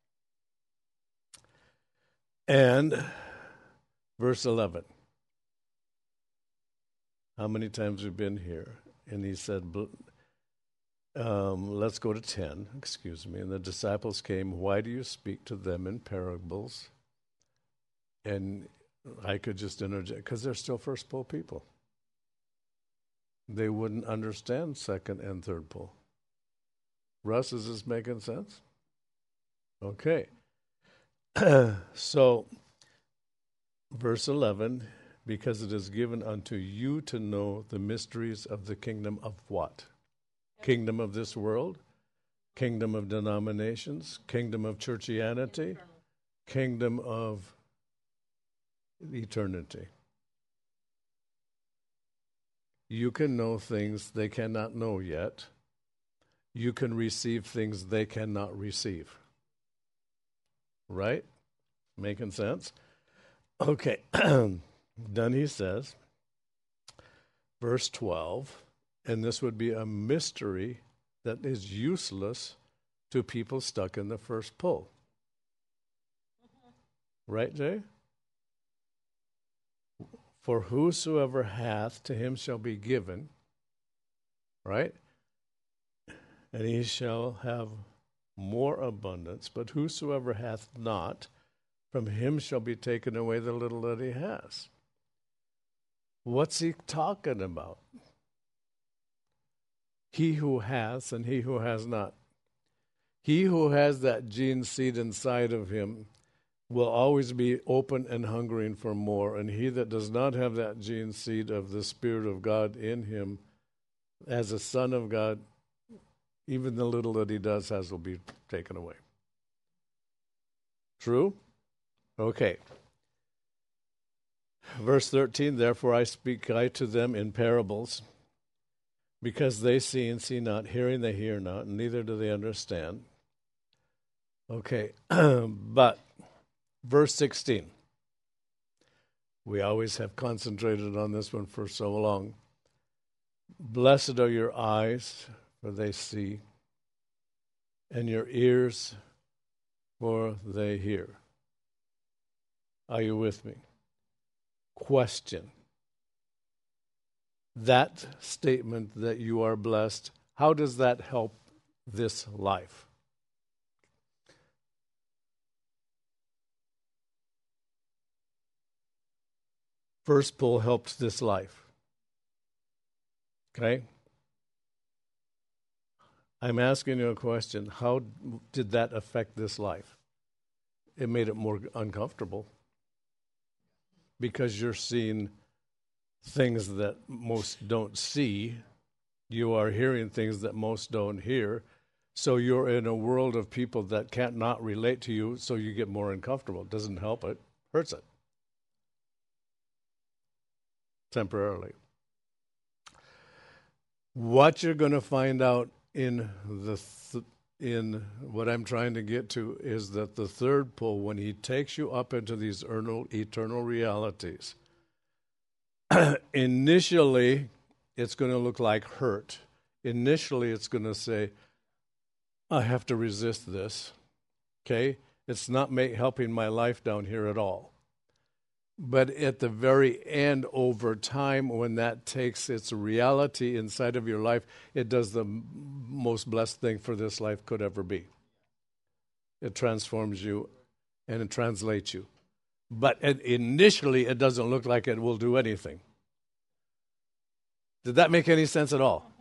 And verse 11. How many times we've been here? And he said, let's go to 10, excuse me. And the disciples came, why do you speak to them in parables? And I could just interject, because they're still first pull people. They wouldn't understand second and third pull. Russ, is this making sense? Okay. So, verse 11, because it is given unto you to know the mysteries of the kingdom of what? Kingdom of this world? Kingdom of denominations? Kingdom of churchianity? Kingdom of eternity. You can know things they cannot know yet. You can receive things they cannot receive. Right? Making sense? Okay. Then he says, verse 12, and this would be a mystery that is useless to people stuck in the first pull. Right, Jay? For whosoever hath, to him shall be given, right? And he shall have more abundance. But whosoever hath not, from him shall be taken away the little that he has. What's he talking about? He who has and he who has not. He who has that gene seed inside of him will always be open and hungering for more. And he that does not have that gene seed of the Spirit of God in him, as a son of God, even the little that he does has will be taken away. True? Okay. Verse 13, therefore I speak to them in parables, because they see and see not, hearing they hear not, and neither do they understand. Okay, but verse 16. We always have concentrated on this one for so long. Blessed are your eyes, for they see, and your ears, for they hear. Are you with me? Question. that statement that you are blessed, how does that help this life? First pull helped this life. Okay? I'm asking you a question. How did that affect this life? It made it more uncomfortable because you're seeing things that most don't see. You are hearing things that most don't hear. So you're in a world of people that can't not relate to you, so you get more uncomfortable. It doesn't help it, hurts it. Temporarily. What you're going to find out in in what I'm trying to get to is that the third pull, when he takes you up into these eternal realities, initially it's going to look like hurt. Initially it's going to say, I have to resist this. Okay? It's not helping my life down here at all. But at the very end, over time, when that takes its reality inside of your life, it does the most blessed thing for this life could ever be. It transforms you and it translates you. But initially, it doesn't look like it will do anything. Did that make any sense at all?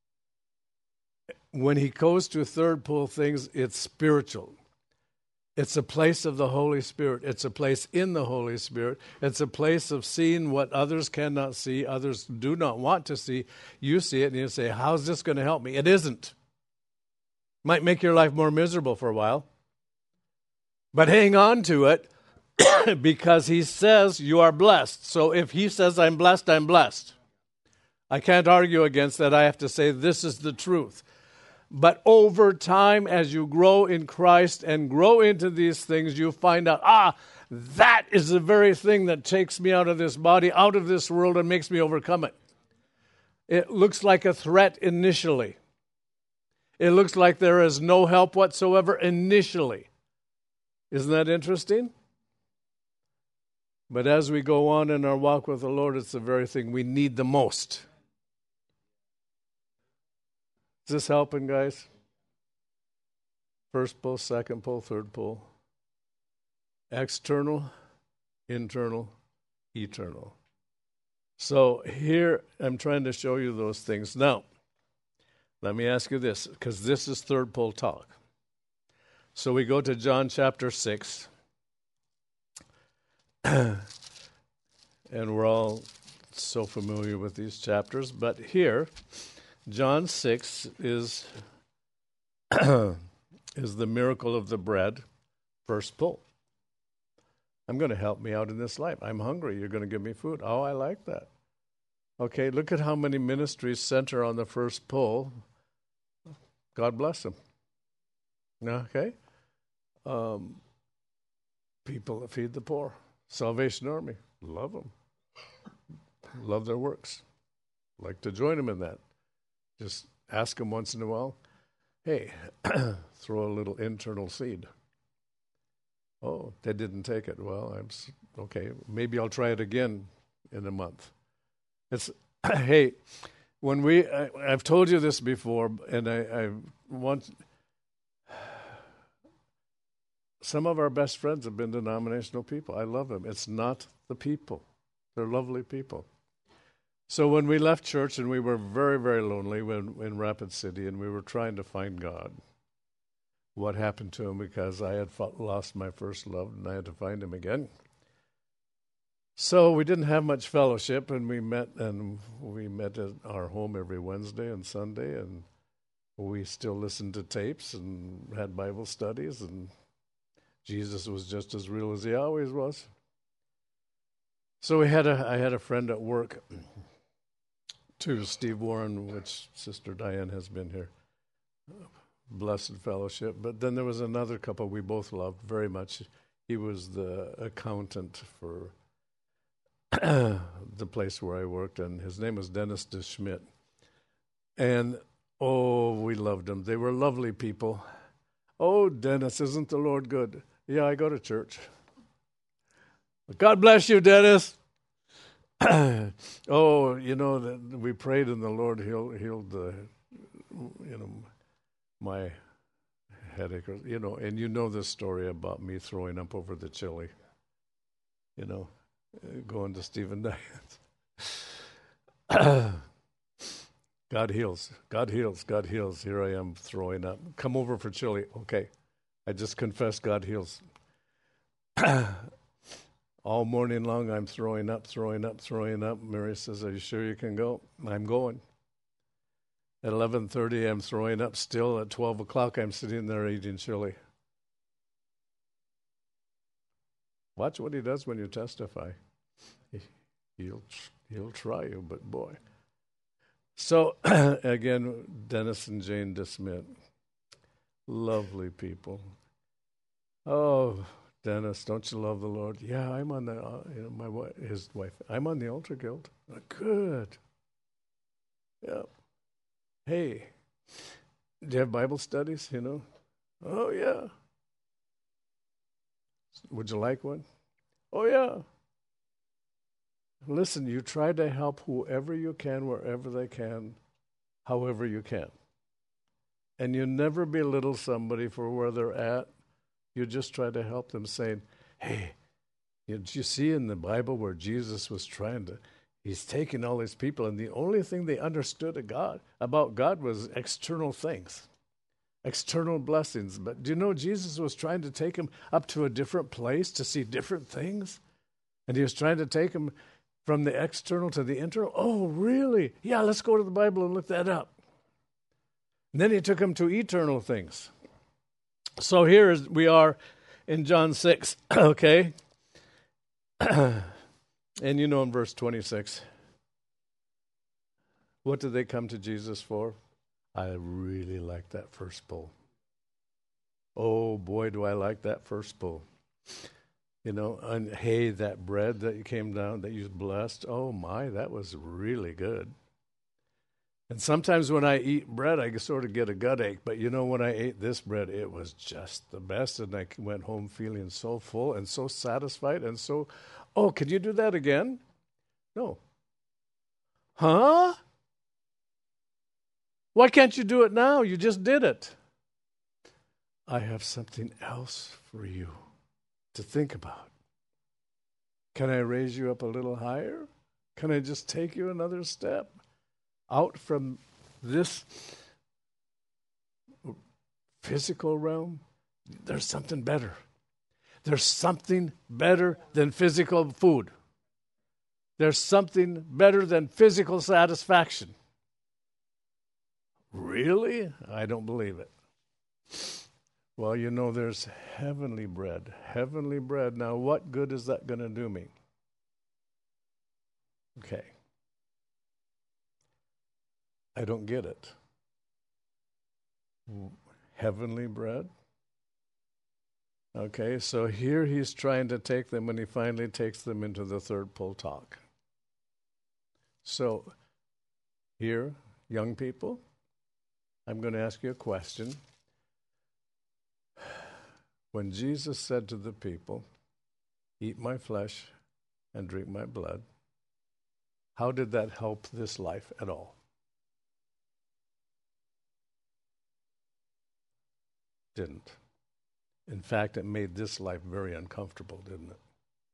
When he goes to third pull things, it's spiritual. It's a place of the Holy Spirit. It's a place in the Holy Spirit. It's a place of seeing what others cannot see, others do not want to see. You see it and you say, how's this going to help me? It isn't. Might make your life more miserable for a while. But hang on to it because he says you are blessed. So if he says I'm blessed, I'm blessed. I can't argue against that. I have to say this is the truth. But over time, as you grow in Christ and grow into these things, you find out, that is the very thing that takes me out of this body, out of this world, and makes me overcome it. It looks like a threat initially. It looks like there is no help whatsoever initially. Isn't that interesting? But as we go on in our walk with the Lord, it's the very thing we need the most. Is this helping, guys? First pull, second pull, third pull. External, internal, eternal. So here I'm trying to show you those things. Now, let me ask you this, because this is third pull talk. So we go to John chapter 6. And we're all so familiar with these chapters. But here, John 6 is the miracle of the bread, first pull. I'm going to help me out in this life. I'm hungry. You're going to give me food. Oh, I like that. Okay, look at how many ministries center on the first pull. God bless them. Okay? People that feed the poor. Salvation Army. Love them. Love their works. Like to join them in that. Just ask them once in a while, hey, throw a little internal seed. Oh, they didn't take it. Well, okay, maybe I'll try it again in a month. It's hey, when I've told you this before, and I want, some of our best friends have been denominational people. I love them. It's not the people. They're lovely people. So when we left church, and we were very, very lonely in Rapid City, and we were trying to find God, what happened to him, because I had lost my first love, and I had to find him again. So we didn't have much fellowship, and we met at our home every Wednesday and Sunday, and we still listened to tapes and had Bible studies, and Jesus was just as real as he always was. So I had a friend at work, to Steve Warren, which Sister Diane has been here. Blessed fellowship. But then there was another couple we both loved very much. He was the accountant for the place where I worked, and his name was Dennis DeSchmidt. And, we loved him. They were lovely people. Oh, Dennis, isn't the Lord good? Yeah, I go to church. God bless you, Dennis. Oh, we prayed and the Lord healed my headache. And this story about me throwing up over the chili. Going to Stephen Diane. God heals. God heals. God heals. Here I am throwing up. Come over for chili. Okay. I just confessed God heals. All morning long I'm throwing up. Mary says, are you sure you can go? I'm going. At 11:30 I'm throwing up still. At 12 o'clock I'm sitting there eating chili. Watch what he does when you testify. He'll try you, but boy. So, again, Dennis and Jane DeSmit. Lovely people. Oh, Dennis, don't you love the Lord? Yeah, I'm on the, his wife, I'm on the altar guild. Oh, good. Yeah. Hey, do you have Bible studies, Oh, yeah. Would you like one? Oh, yeah. Listen, you try to help whoever you can, wherever they can, however you can. And you never belittle somebody for where they're at. You just try to help them saying, hey, did you see in the Bible where Jesus was he's taking all these people, and the only thing they understood about God was external things, external blessings. But do you know Jesus was trying to take him up to a different place to see different things? And he was trying to take him from the external to the internal. Oh, really? Yeah, let's go to the Bible and look that up. And then he took him to eternal things. So here we are in John 6, okay? And in verse 26, what did they come to Jesus for? I really like that first pull. Oh, boy, do I like that first pull. And hey, that bread that you came down, that you blessed, oh my, that was really good. And sometimes when I eat bread, I sort of get a gut ache. But when I ate this bread, it was just the best. And I went home feeling so full and so satisfied and so, oh, can you do that again? No. Huh? Why can't you do it now? You just did it. I have something else for you to think about. Can I raise you up a little higher? Can I just take you another step out from this physical realm? There's something better. There's something better than physical food. There's something better than physical satisfaction. Really? I don't believe it. Well, there's heavenly bread. Heavenly bread. Now, what good is that going to do me? Okay. I don't get it. Heavenly bread? Okay, so here he's trying to take them, and he finally takes them into the third pull talk. So, here, young people, I'm going to ask you a question. When Jesus said to the people, eat my flesh and drink my blood, how did that help this life at all? Didn't. In fact, it made this life very uncomfortable, didn't it?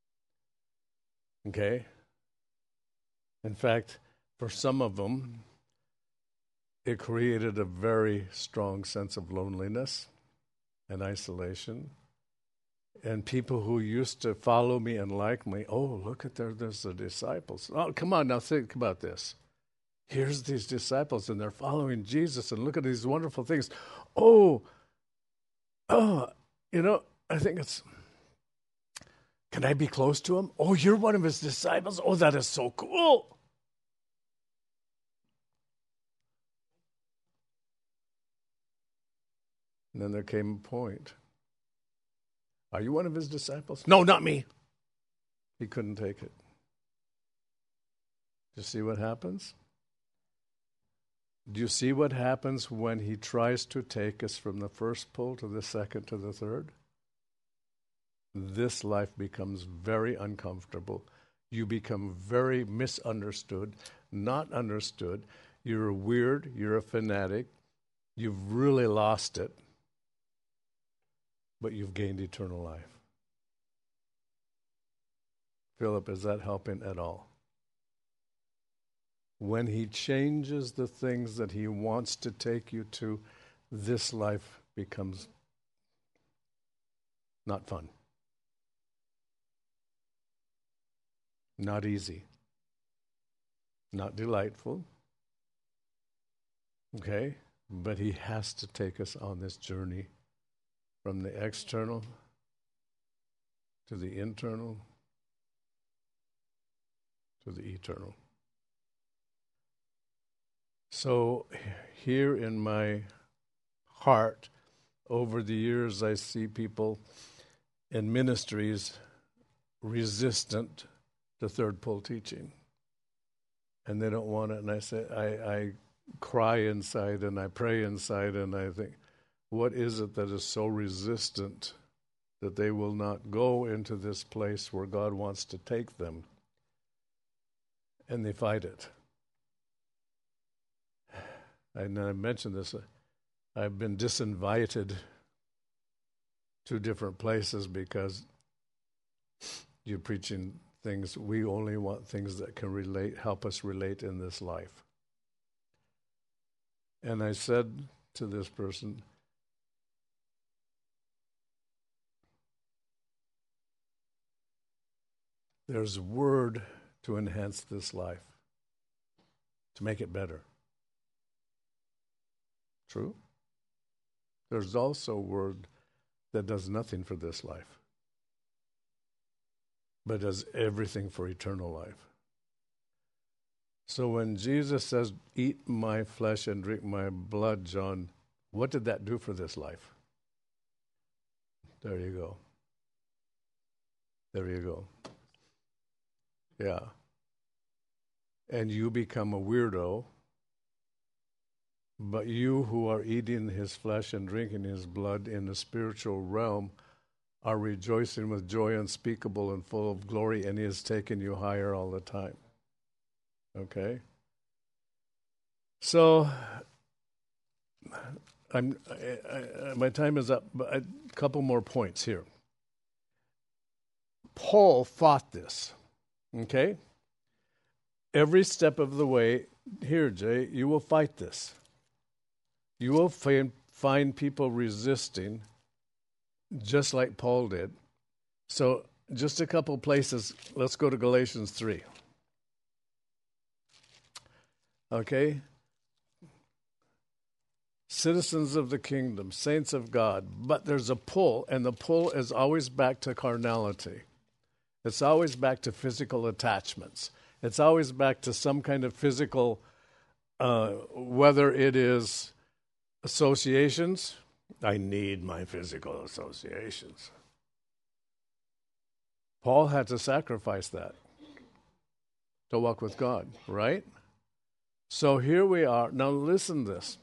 Okay? In fact, for some of them, it created a very strong sense of loneliness and isolation. And people who used to follow me and like me, oh, look at there's the disciples. Oh, come on, now think about this. Here's these disciples, and they're following Jesus, and look at these wonderful things. I think it's, can I be close to him? Oh, you're one of his disciples? Oh, that is so cool. And then there came a point. Are you one of his disciples? No, not me. He couldn't take it. Do you see what happens? Do you see what happens when he tries to take us from the first pull to the second to the third? This life becomes very uncomfortable. you become very misunderstood, not understood. You're weird, you're a fanatic, you've really lost it, but you've gained eternal life. Philip, is that helping at all? When he changes the things that he wants to take you to, this life becomes not fun. Not easy. Not delightful. Okay? But he has to take us on this journey from the external to the internal to the eternal. So here in my heart, over the years, I see people in ministries resistant to third pole teaching. And they don't want it. And I say, I cry inside and I pray inside and I think, what is it that is so resistant that they will not go into this place where God wants to take them? And they fight it. And I mentioned this, I've been disinvited to different places because you're preaching things, we only want things that can help us relate in this life. And I said to this person, there's a word to enhance this life, to make it better. True? There's also a word that does nothing for this life, but does everything for eternal life. So when Jesus says, eat my flesh and drink my blood, John, what did that do for this life? There you go. There you go. Yeah. And you become a weirdo, but you who are eating his flesh and drinking his blood in the spiritual realm are rejoicing with joy unspeakable and full of glory, and he has taken you higher all the time. Okay? So, my time is up, but a couple more points here. Paul fought this. Okay? Every step of the way, here, Jay, you will fight this. You will find people resisting, just like Paul did. So, just a couple places. Let's go to Galatians 3. Okay? Citizens of the kingdom, saints of God. But there's a pull, and the pull is always back to carnality. It's always back to physical attachments. It's always back to some kind of physical, whether it is associations. I need my physical associations. Paul had to sacrifice that to walk with God, right? So here we are. Now listen to this.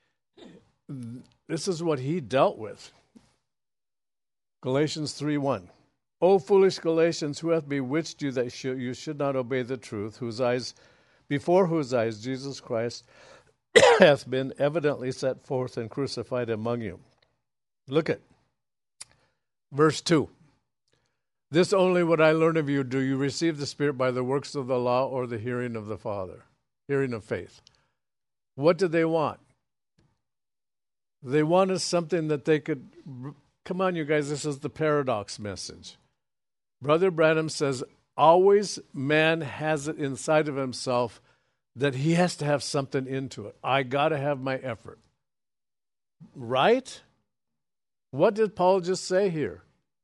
This is what he dealt with. Galatians 3:1. O foolish Galatians, who hath bewitched you that you should not obey the truth, before whose eyes Jesus Christ hath been evidently set forth and crucified among you. Look at verse 2. This only would I learn of you, do you receive the Spirit by the works of the law or the hearing of the Father? Hearing of faith. What did they want? They wanted something that they could... Come on, you guys, this is the paradox message. Brother Branham says, always man has it inside of himself that he has to have something into it. I got to have my effort. Right? What did Paul just say here?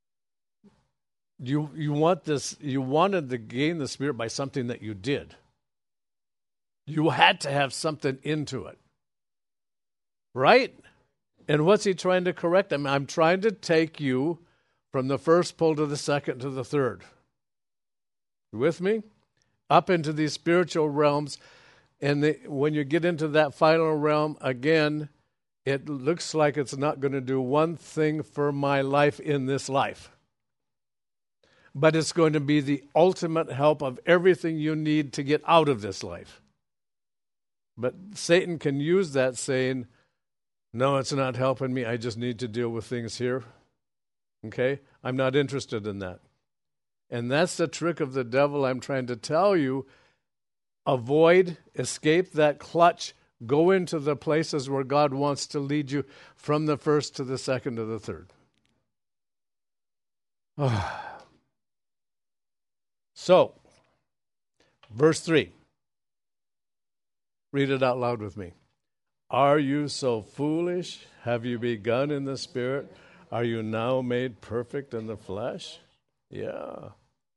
You want this? You wanted to gain the Spirit by something that you did. You had to have something into it. Right? And what's he trying to correct? I'm trying to take you from the first pole to the second to the third. You with me? Up into these spiritual realms. And when you get into that final realm, again, it looks like it's not going to do one thing for my life in this life. but it's going to be the ultimate help of everything you need to get out of this life. But Satan can use that saying, no, it's not helping me. I just need to deal with things here. Okay? I'm not interested in that. And that's the trick of the devil. I'm trying to tell you, avoid, escape that clutch, go into the places where God wants to lead you from the first to the second to the third. So, verse 3. Read it out loud with me. Are you so foolish? Have you begun in the Spirit? Are you now made perfect in the flesh? Yeah.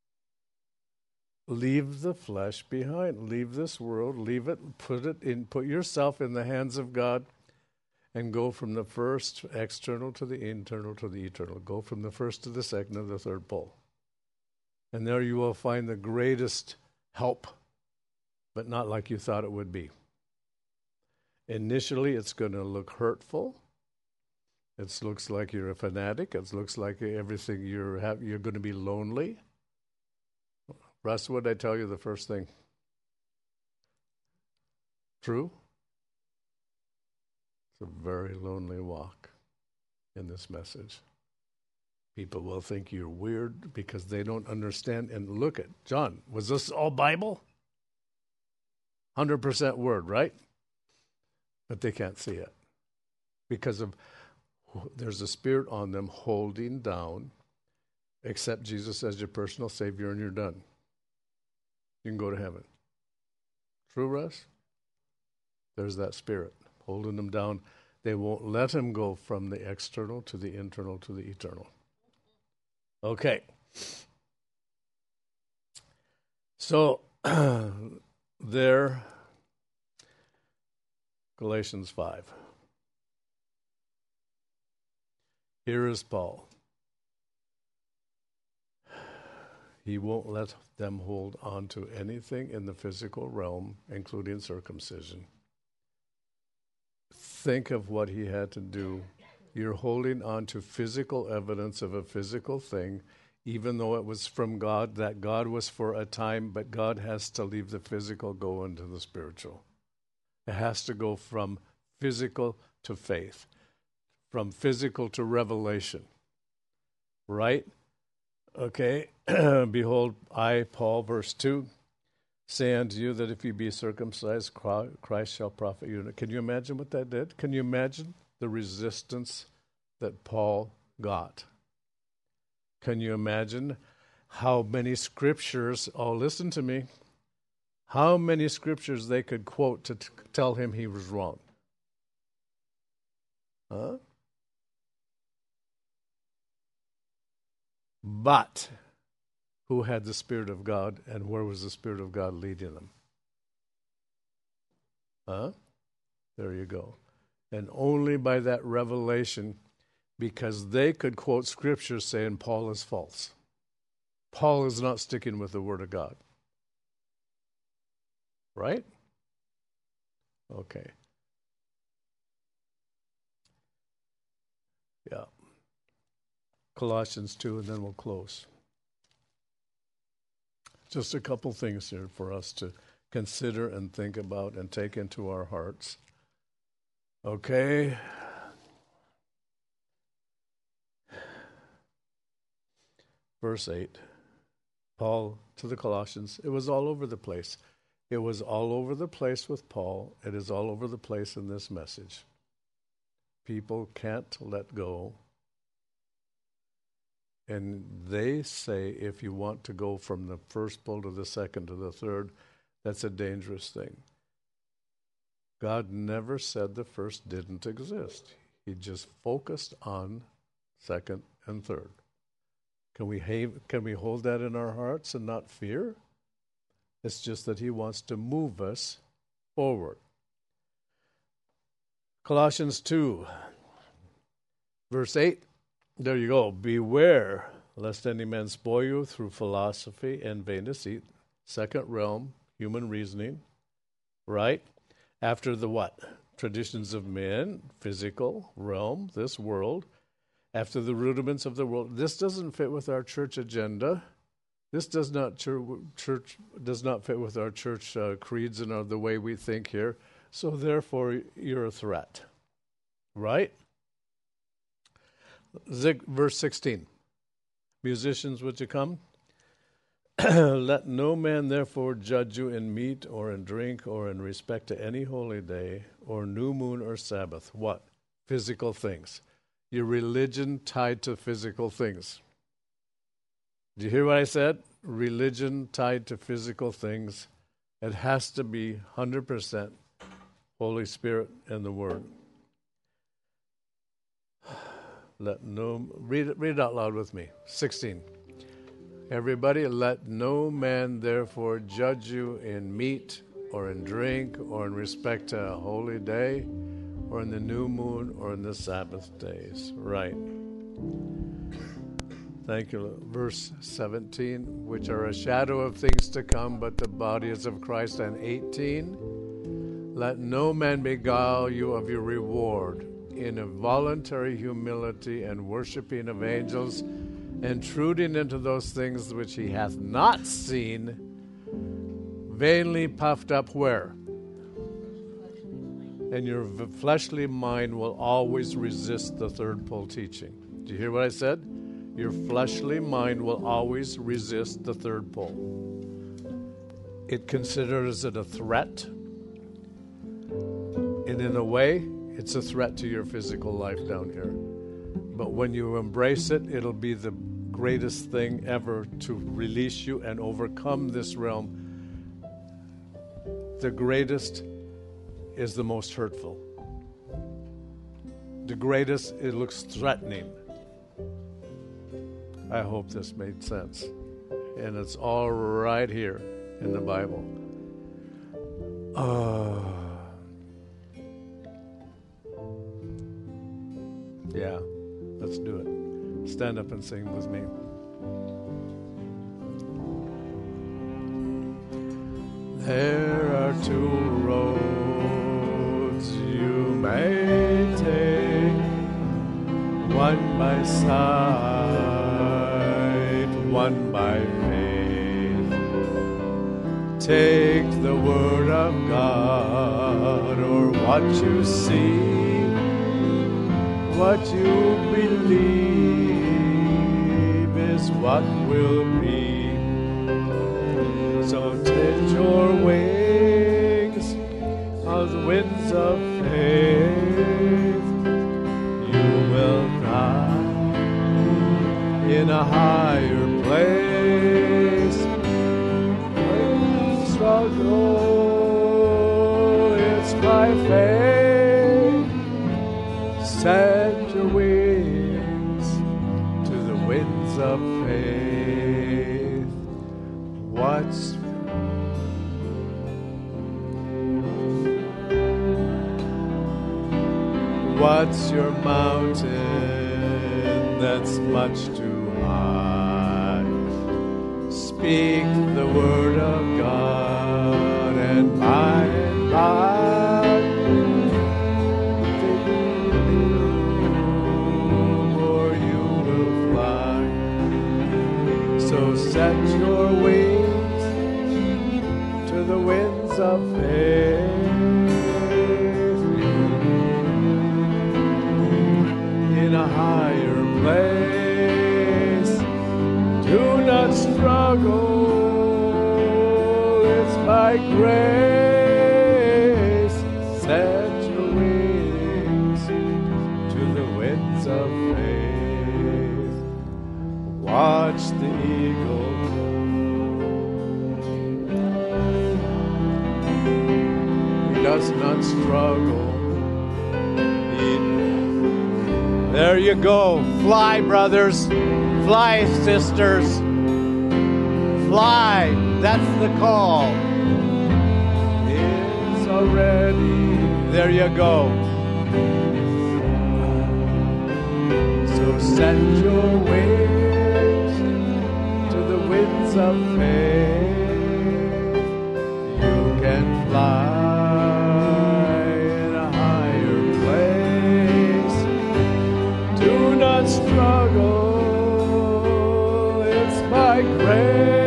Leave the flesh behind. Leave this world. Leave it. Put yourself in the hands of God and go from the first external to the internal to the eternal. Go from the first to the second to the third pole. And there you will find the greatest help, but not like you thought it would be. Initially, it's going to look hurtful. It looks like you're a fanatic. It looks like everything you're going to be lonely. Russ, what did I tell you the first thing? True? It's a very lonely walk in this message. People will think you're weird because they don't understand. And look at, John, was this all Bible? 100% word, right? But they can't see it because of there's a spirit on them holding down. Accept Jesus as your personal Savior and you're done. You can go to heaven. True, Russ? There's that spirit holding them down. They won't let him go from the external to the internal to the eternal. Okay. So, there, Galatians 5. Here is Paul. He won't let them hold on to anything in the physical realm, including circumcision. Think of what he had to do. You're holding on to physical evidence of a physical thing, even though it was from God, that God was for a time, but God has to leave the physical, go into the spiritual. It has to go from physical to faith, from physical to revelation. Right? Okay. Behold, I, Paul, verse 2, say unto you that if you be circumcised, Christ shall profit you. Can you imagine what that did? Can you imagine the resistance that Paul got? Can you imagine how many scriptures, listen to me, how many scriptures they could quote to tell him he was wrong? Huh? But who had the Spirit of God, and where was the Spirit of God leading them? Huh? There you go. And only by that revelation, because they could quote scripture saying Paul is false. Paul is not sticking with the Word of God. Right? Okay. Yeah. Colossians 2, and then we'll close. Just a couple things here for us to consider and think about and take into our hearts. Okay. Verse 8. Paul to the Colossians. It was all over the place. It was all over the place with Paul. It is all over the place in this message. People can't let go. And they say if you want to go from the first pole to the second to the third, that's a dangerous thing. God never said the first didn't exist. He just focused on second and third. Can we hold that in our hearts and not fear? It's just that he wants to move us forward. Colossians 2, verse 8. There you go. Beware lest any man spoil you through philosophy and vain deceit. Second realm, human reasoning. Right? After the what? Traditions of men, physical realm, this world. After the rudiments of the world. This doesn't fit with our church agenda. This does not church does not fit with our church creeds and the way we think here. So therefore, you're a threat, right? Verse 16. Musicians, would you come? Let no man therefore judge you in meat or in drink or in respect to any holy day or new moon or Sabbath. What? Physical things. Your religion tied to physical things. Did you hear what I said? Religion tied to physical things. It has to be 100% Holy Spirit and the Word. Read it out loud with me. 16. Everybody, let no man therefore judge you in meat or in drink or in respect to a holy day or in the new moon or in the Sabbath days. Right. Thank you. Verse 17, which are a shadow of things to come, but the body is of Christ. And 18, let no man beguile you of your reward in a voluntary humility and worshiping of angels, intruding into those things which he hath not seen, vainly puffed up where? And your fleshly mind will always resist the third pole teaching. Do you hear what I said? Your fleshly mind will always resist the third pole. It considers it a threat. And in a way, it's a threat to your physical life down here. But when you embrace it, it'll be the greatest thing ever to release you and overcome this realm. The greatest is the most hurtful. The greatest, it looks threatening. I hope this made sense. And it's all right here in the Bible. Yeah, let's do it. Stand up and sing with me. There are two roads you may take, one by sight, one by faith. Take the word of God, or what you see, what you believe is what will be. So take your wings on the winds of faith. You will fly in a higher place. When you struggle, it's by faith. Set your wings to the winds of faith. What's your mountain that's much too high? Speak the word of God, and by and by, or you will fly. So set your wings to the winds of faith. In a higher place, do not struggle, it's by grace. Set your wings to the winds of faith. Watch the eagle. He does not struggle. There you go. Fly, brothers. Fly, sisters. Fly. That's the call. It's already. There you go. So set your wings to the winds of faith. You can fly. Struggle, it's by grace.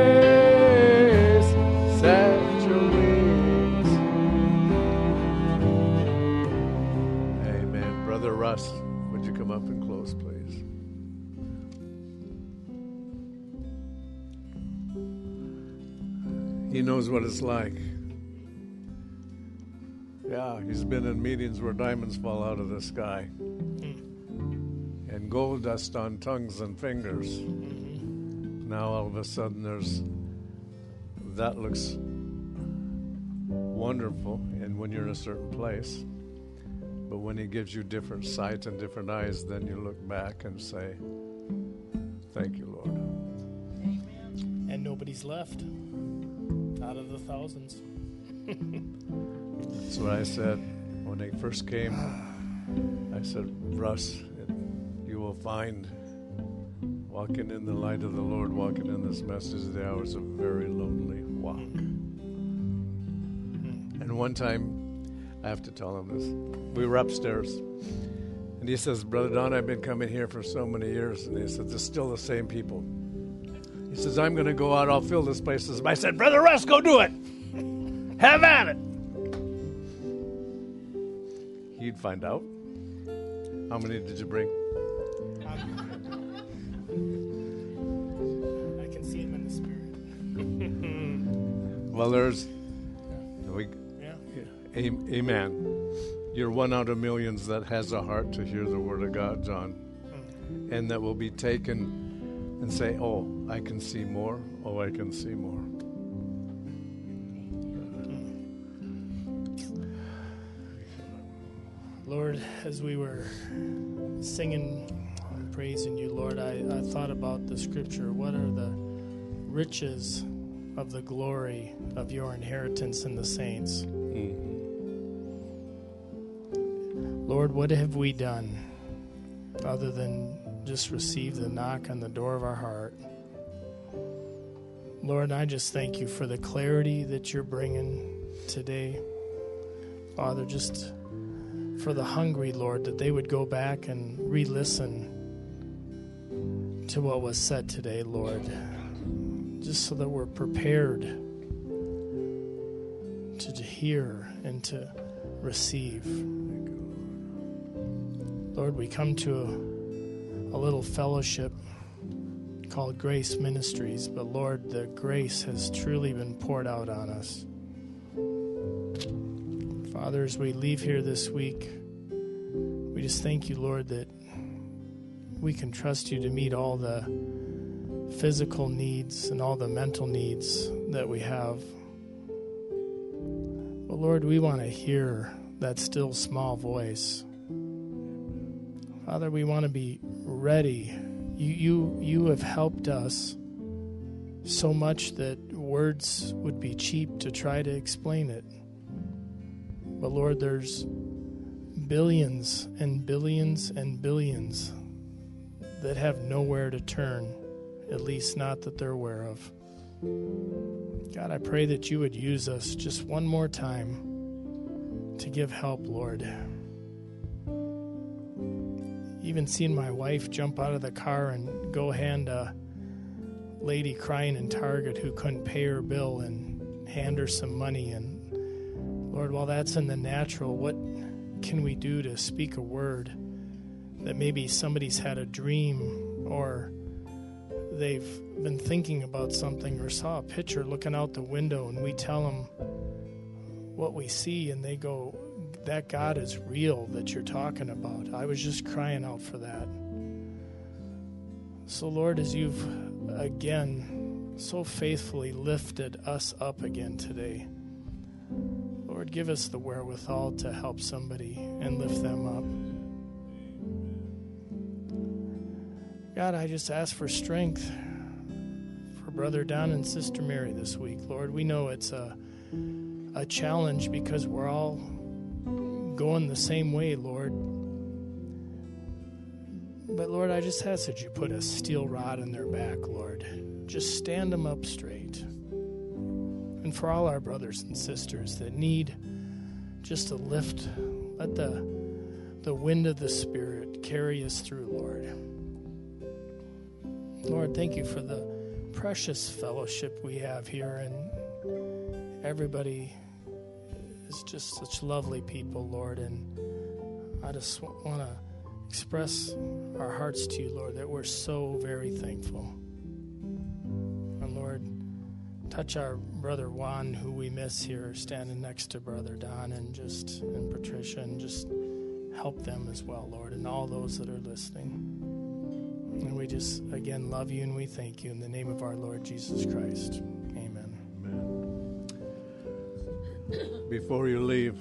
He knows what it's like. Yeah, he's been in meetings where diamonds fall out of the sky and gold dust on tongues and fingers. Now all of a sudden that looks wonderful, and when you're in a certain place, but when he gives you different sight and different eyes, then you look back and say, thank you, Lord. And nobody's left out of the thousands. That's what I said when they first came. I said, Russ, you will find walking in the light of the Lord, walking in this message of the hour is a very lonely walk. And one time, I have to tell him this, we were upstairs, and he says, Brother Don, I've been coming here for so many years, and he says, it's still the same people. He says, I'm going to go out, I'll fill this place. I said, Brother Russ, go do it. Have at it. He'd find out. How many did you bring? I can see him in the spirit. Well, amen. You're one out of millions that has a heart to hear the word of God, John, and that will be taken and say, oh, I can see more. Oh, I can see more. Lord, as we were singing and praising you, Lord, I thought about the scripture. What are the riches of the glory of your inheritance in the saints? Lord, what have we done other than just receive the knock on the door of our heart? Lord, I just thank you for the clarity that you're bringing today. Father, just for the hungry, Lord, that they would go back and re-listen to what was said today, Lord, just so that we're prepared to hear and to receive. Lord, we come to a little fellowship called Grace Ministries, but Lord, the grace has truly been poured out on us. Father, as we leave here this week, we just thank you, Lord, that we can trust you to meet all the physical needs and all the mental needs that we have. But Lord, we want to hear that still small voice. Father, we want to be ready. You have helped us so much that words would be cheap to try to explain it. But Lord, there's billions and billions and billions that have nowhere to turn, at least not that they're aware of. God, I pray that you would use us just one more time to give help, Lord. Even seeing my wife jump out of the car and go hand a lady crying in Target who couldn't pay her bill and hand her some money. And Lord, while that's in the natural, what can we do to speak a word that maybe somebody's had a dream or they've been thinking about something or saw a picture looking out the window, and we tell them what we see and they go, that God is real that you're talking about. I was just crying out for that. So Lord, as you've again so faithfully lifted us up again today, Lord, give us the wherewithal to help somebody and lift them up. God, I just ask for strength for Brother Don and Sister Mary this week. Lord, we know it's a challenge because we're all going the same way, Lord. But Lord, I just ask that you put a steel rod in their back, Lord. Just stand them up straight. And for all our brothers and sisters that need just a lift, let the wind of the Spirit carry us through, Lord. Lord, thank you for the precious fellowship we have here, and everybody is just such lovely people, Lord, and I just want to express our hearts to you, Lord, that we're so very thankful. And Lord, touch our brother Juan, who we miss here, standing next to brother Don and Patricia, and just help them as well, Lord, and all those that are listening. And we just, again, love you and we thank you in the name of our Lord Jesus Christ. Amen. Amen. Before you leave,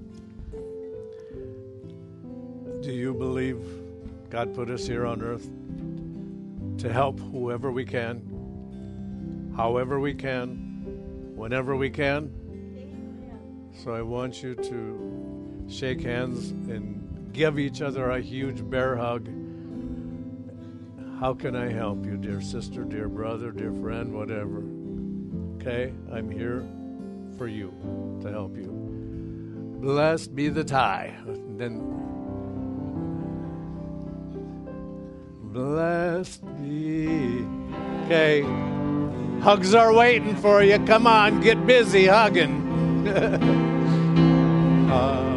do you believe God put us here on earth to help whoever we can, however we can, whenever we can? So I want you to shake hands and give each other a huge bear hug. How can I help you, dear sister, dear brother, dear friend, whatever? Okay, I'm here for you, to help you. Blessed be the tie. Then, blessed be. Okay, hugs are waiting for you. Come on, get busy hugging.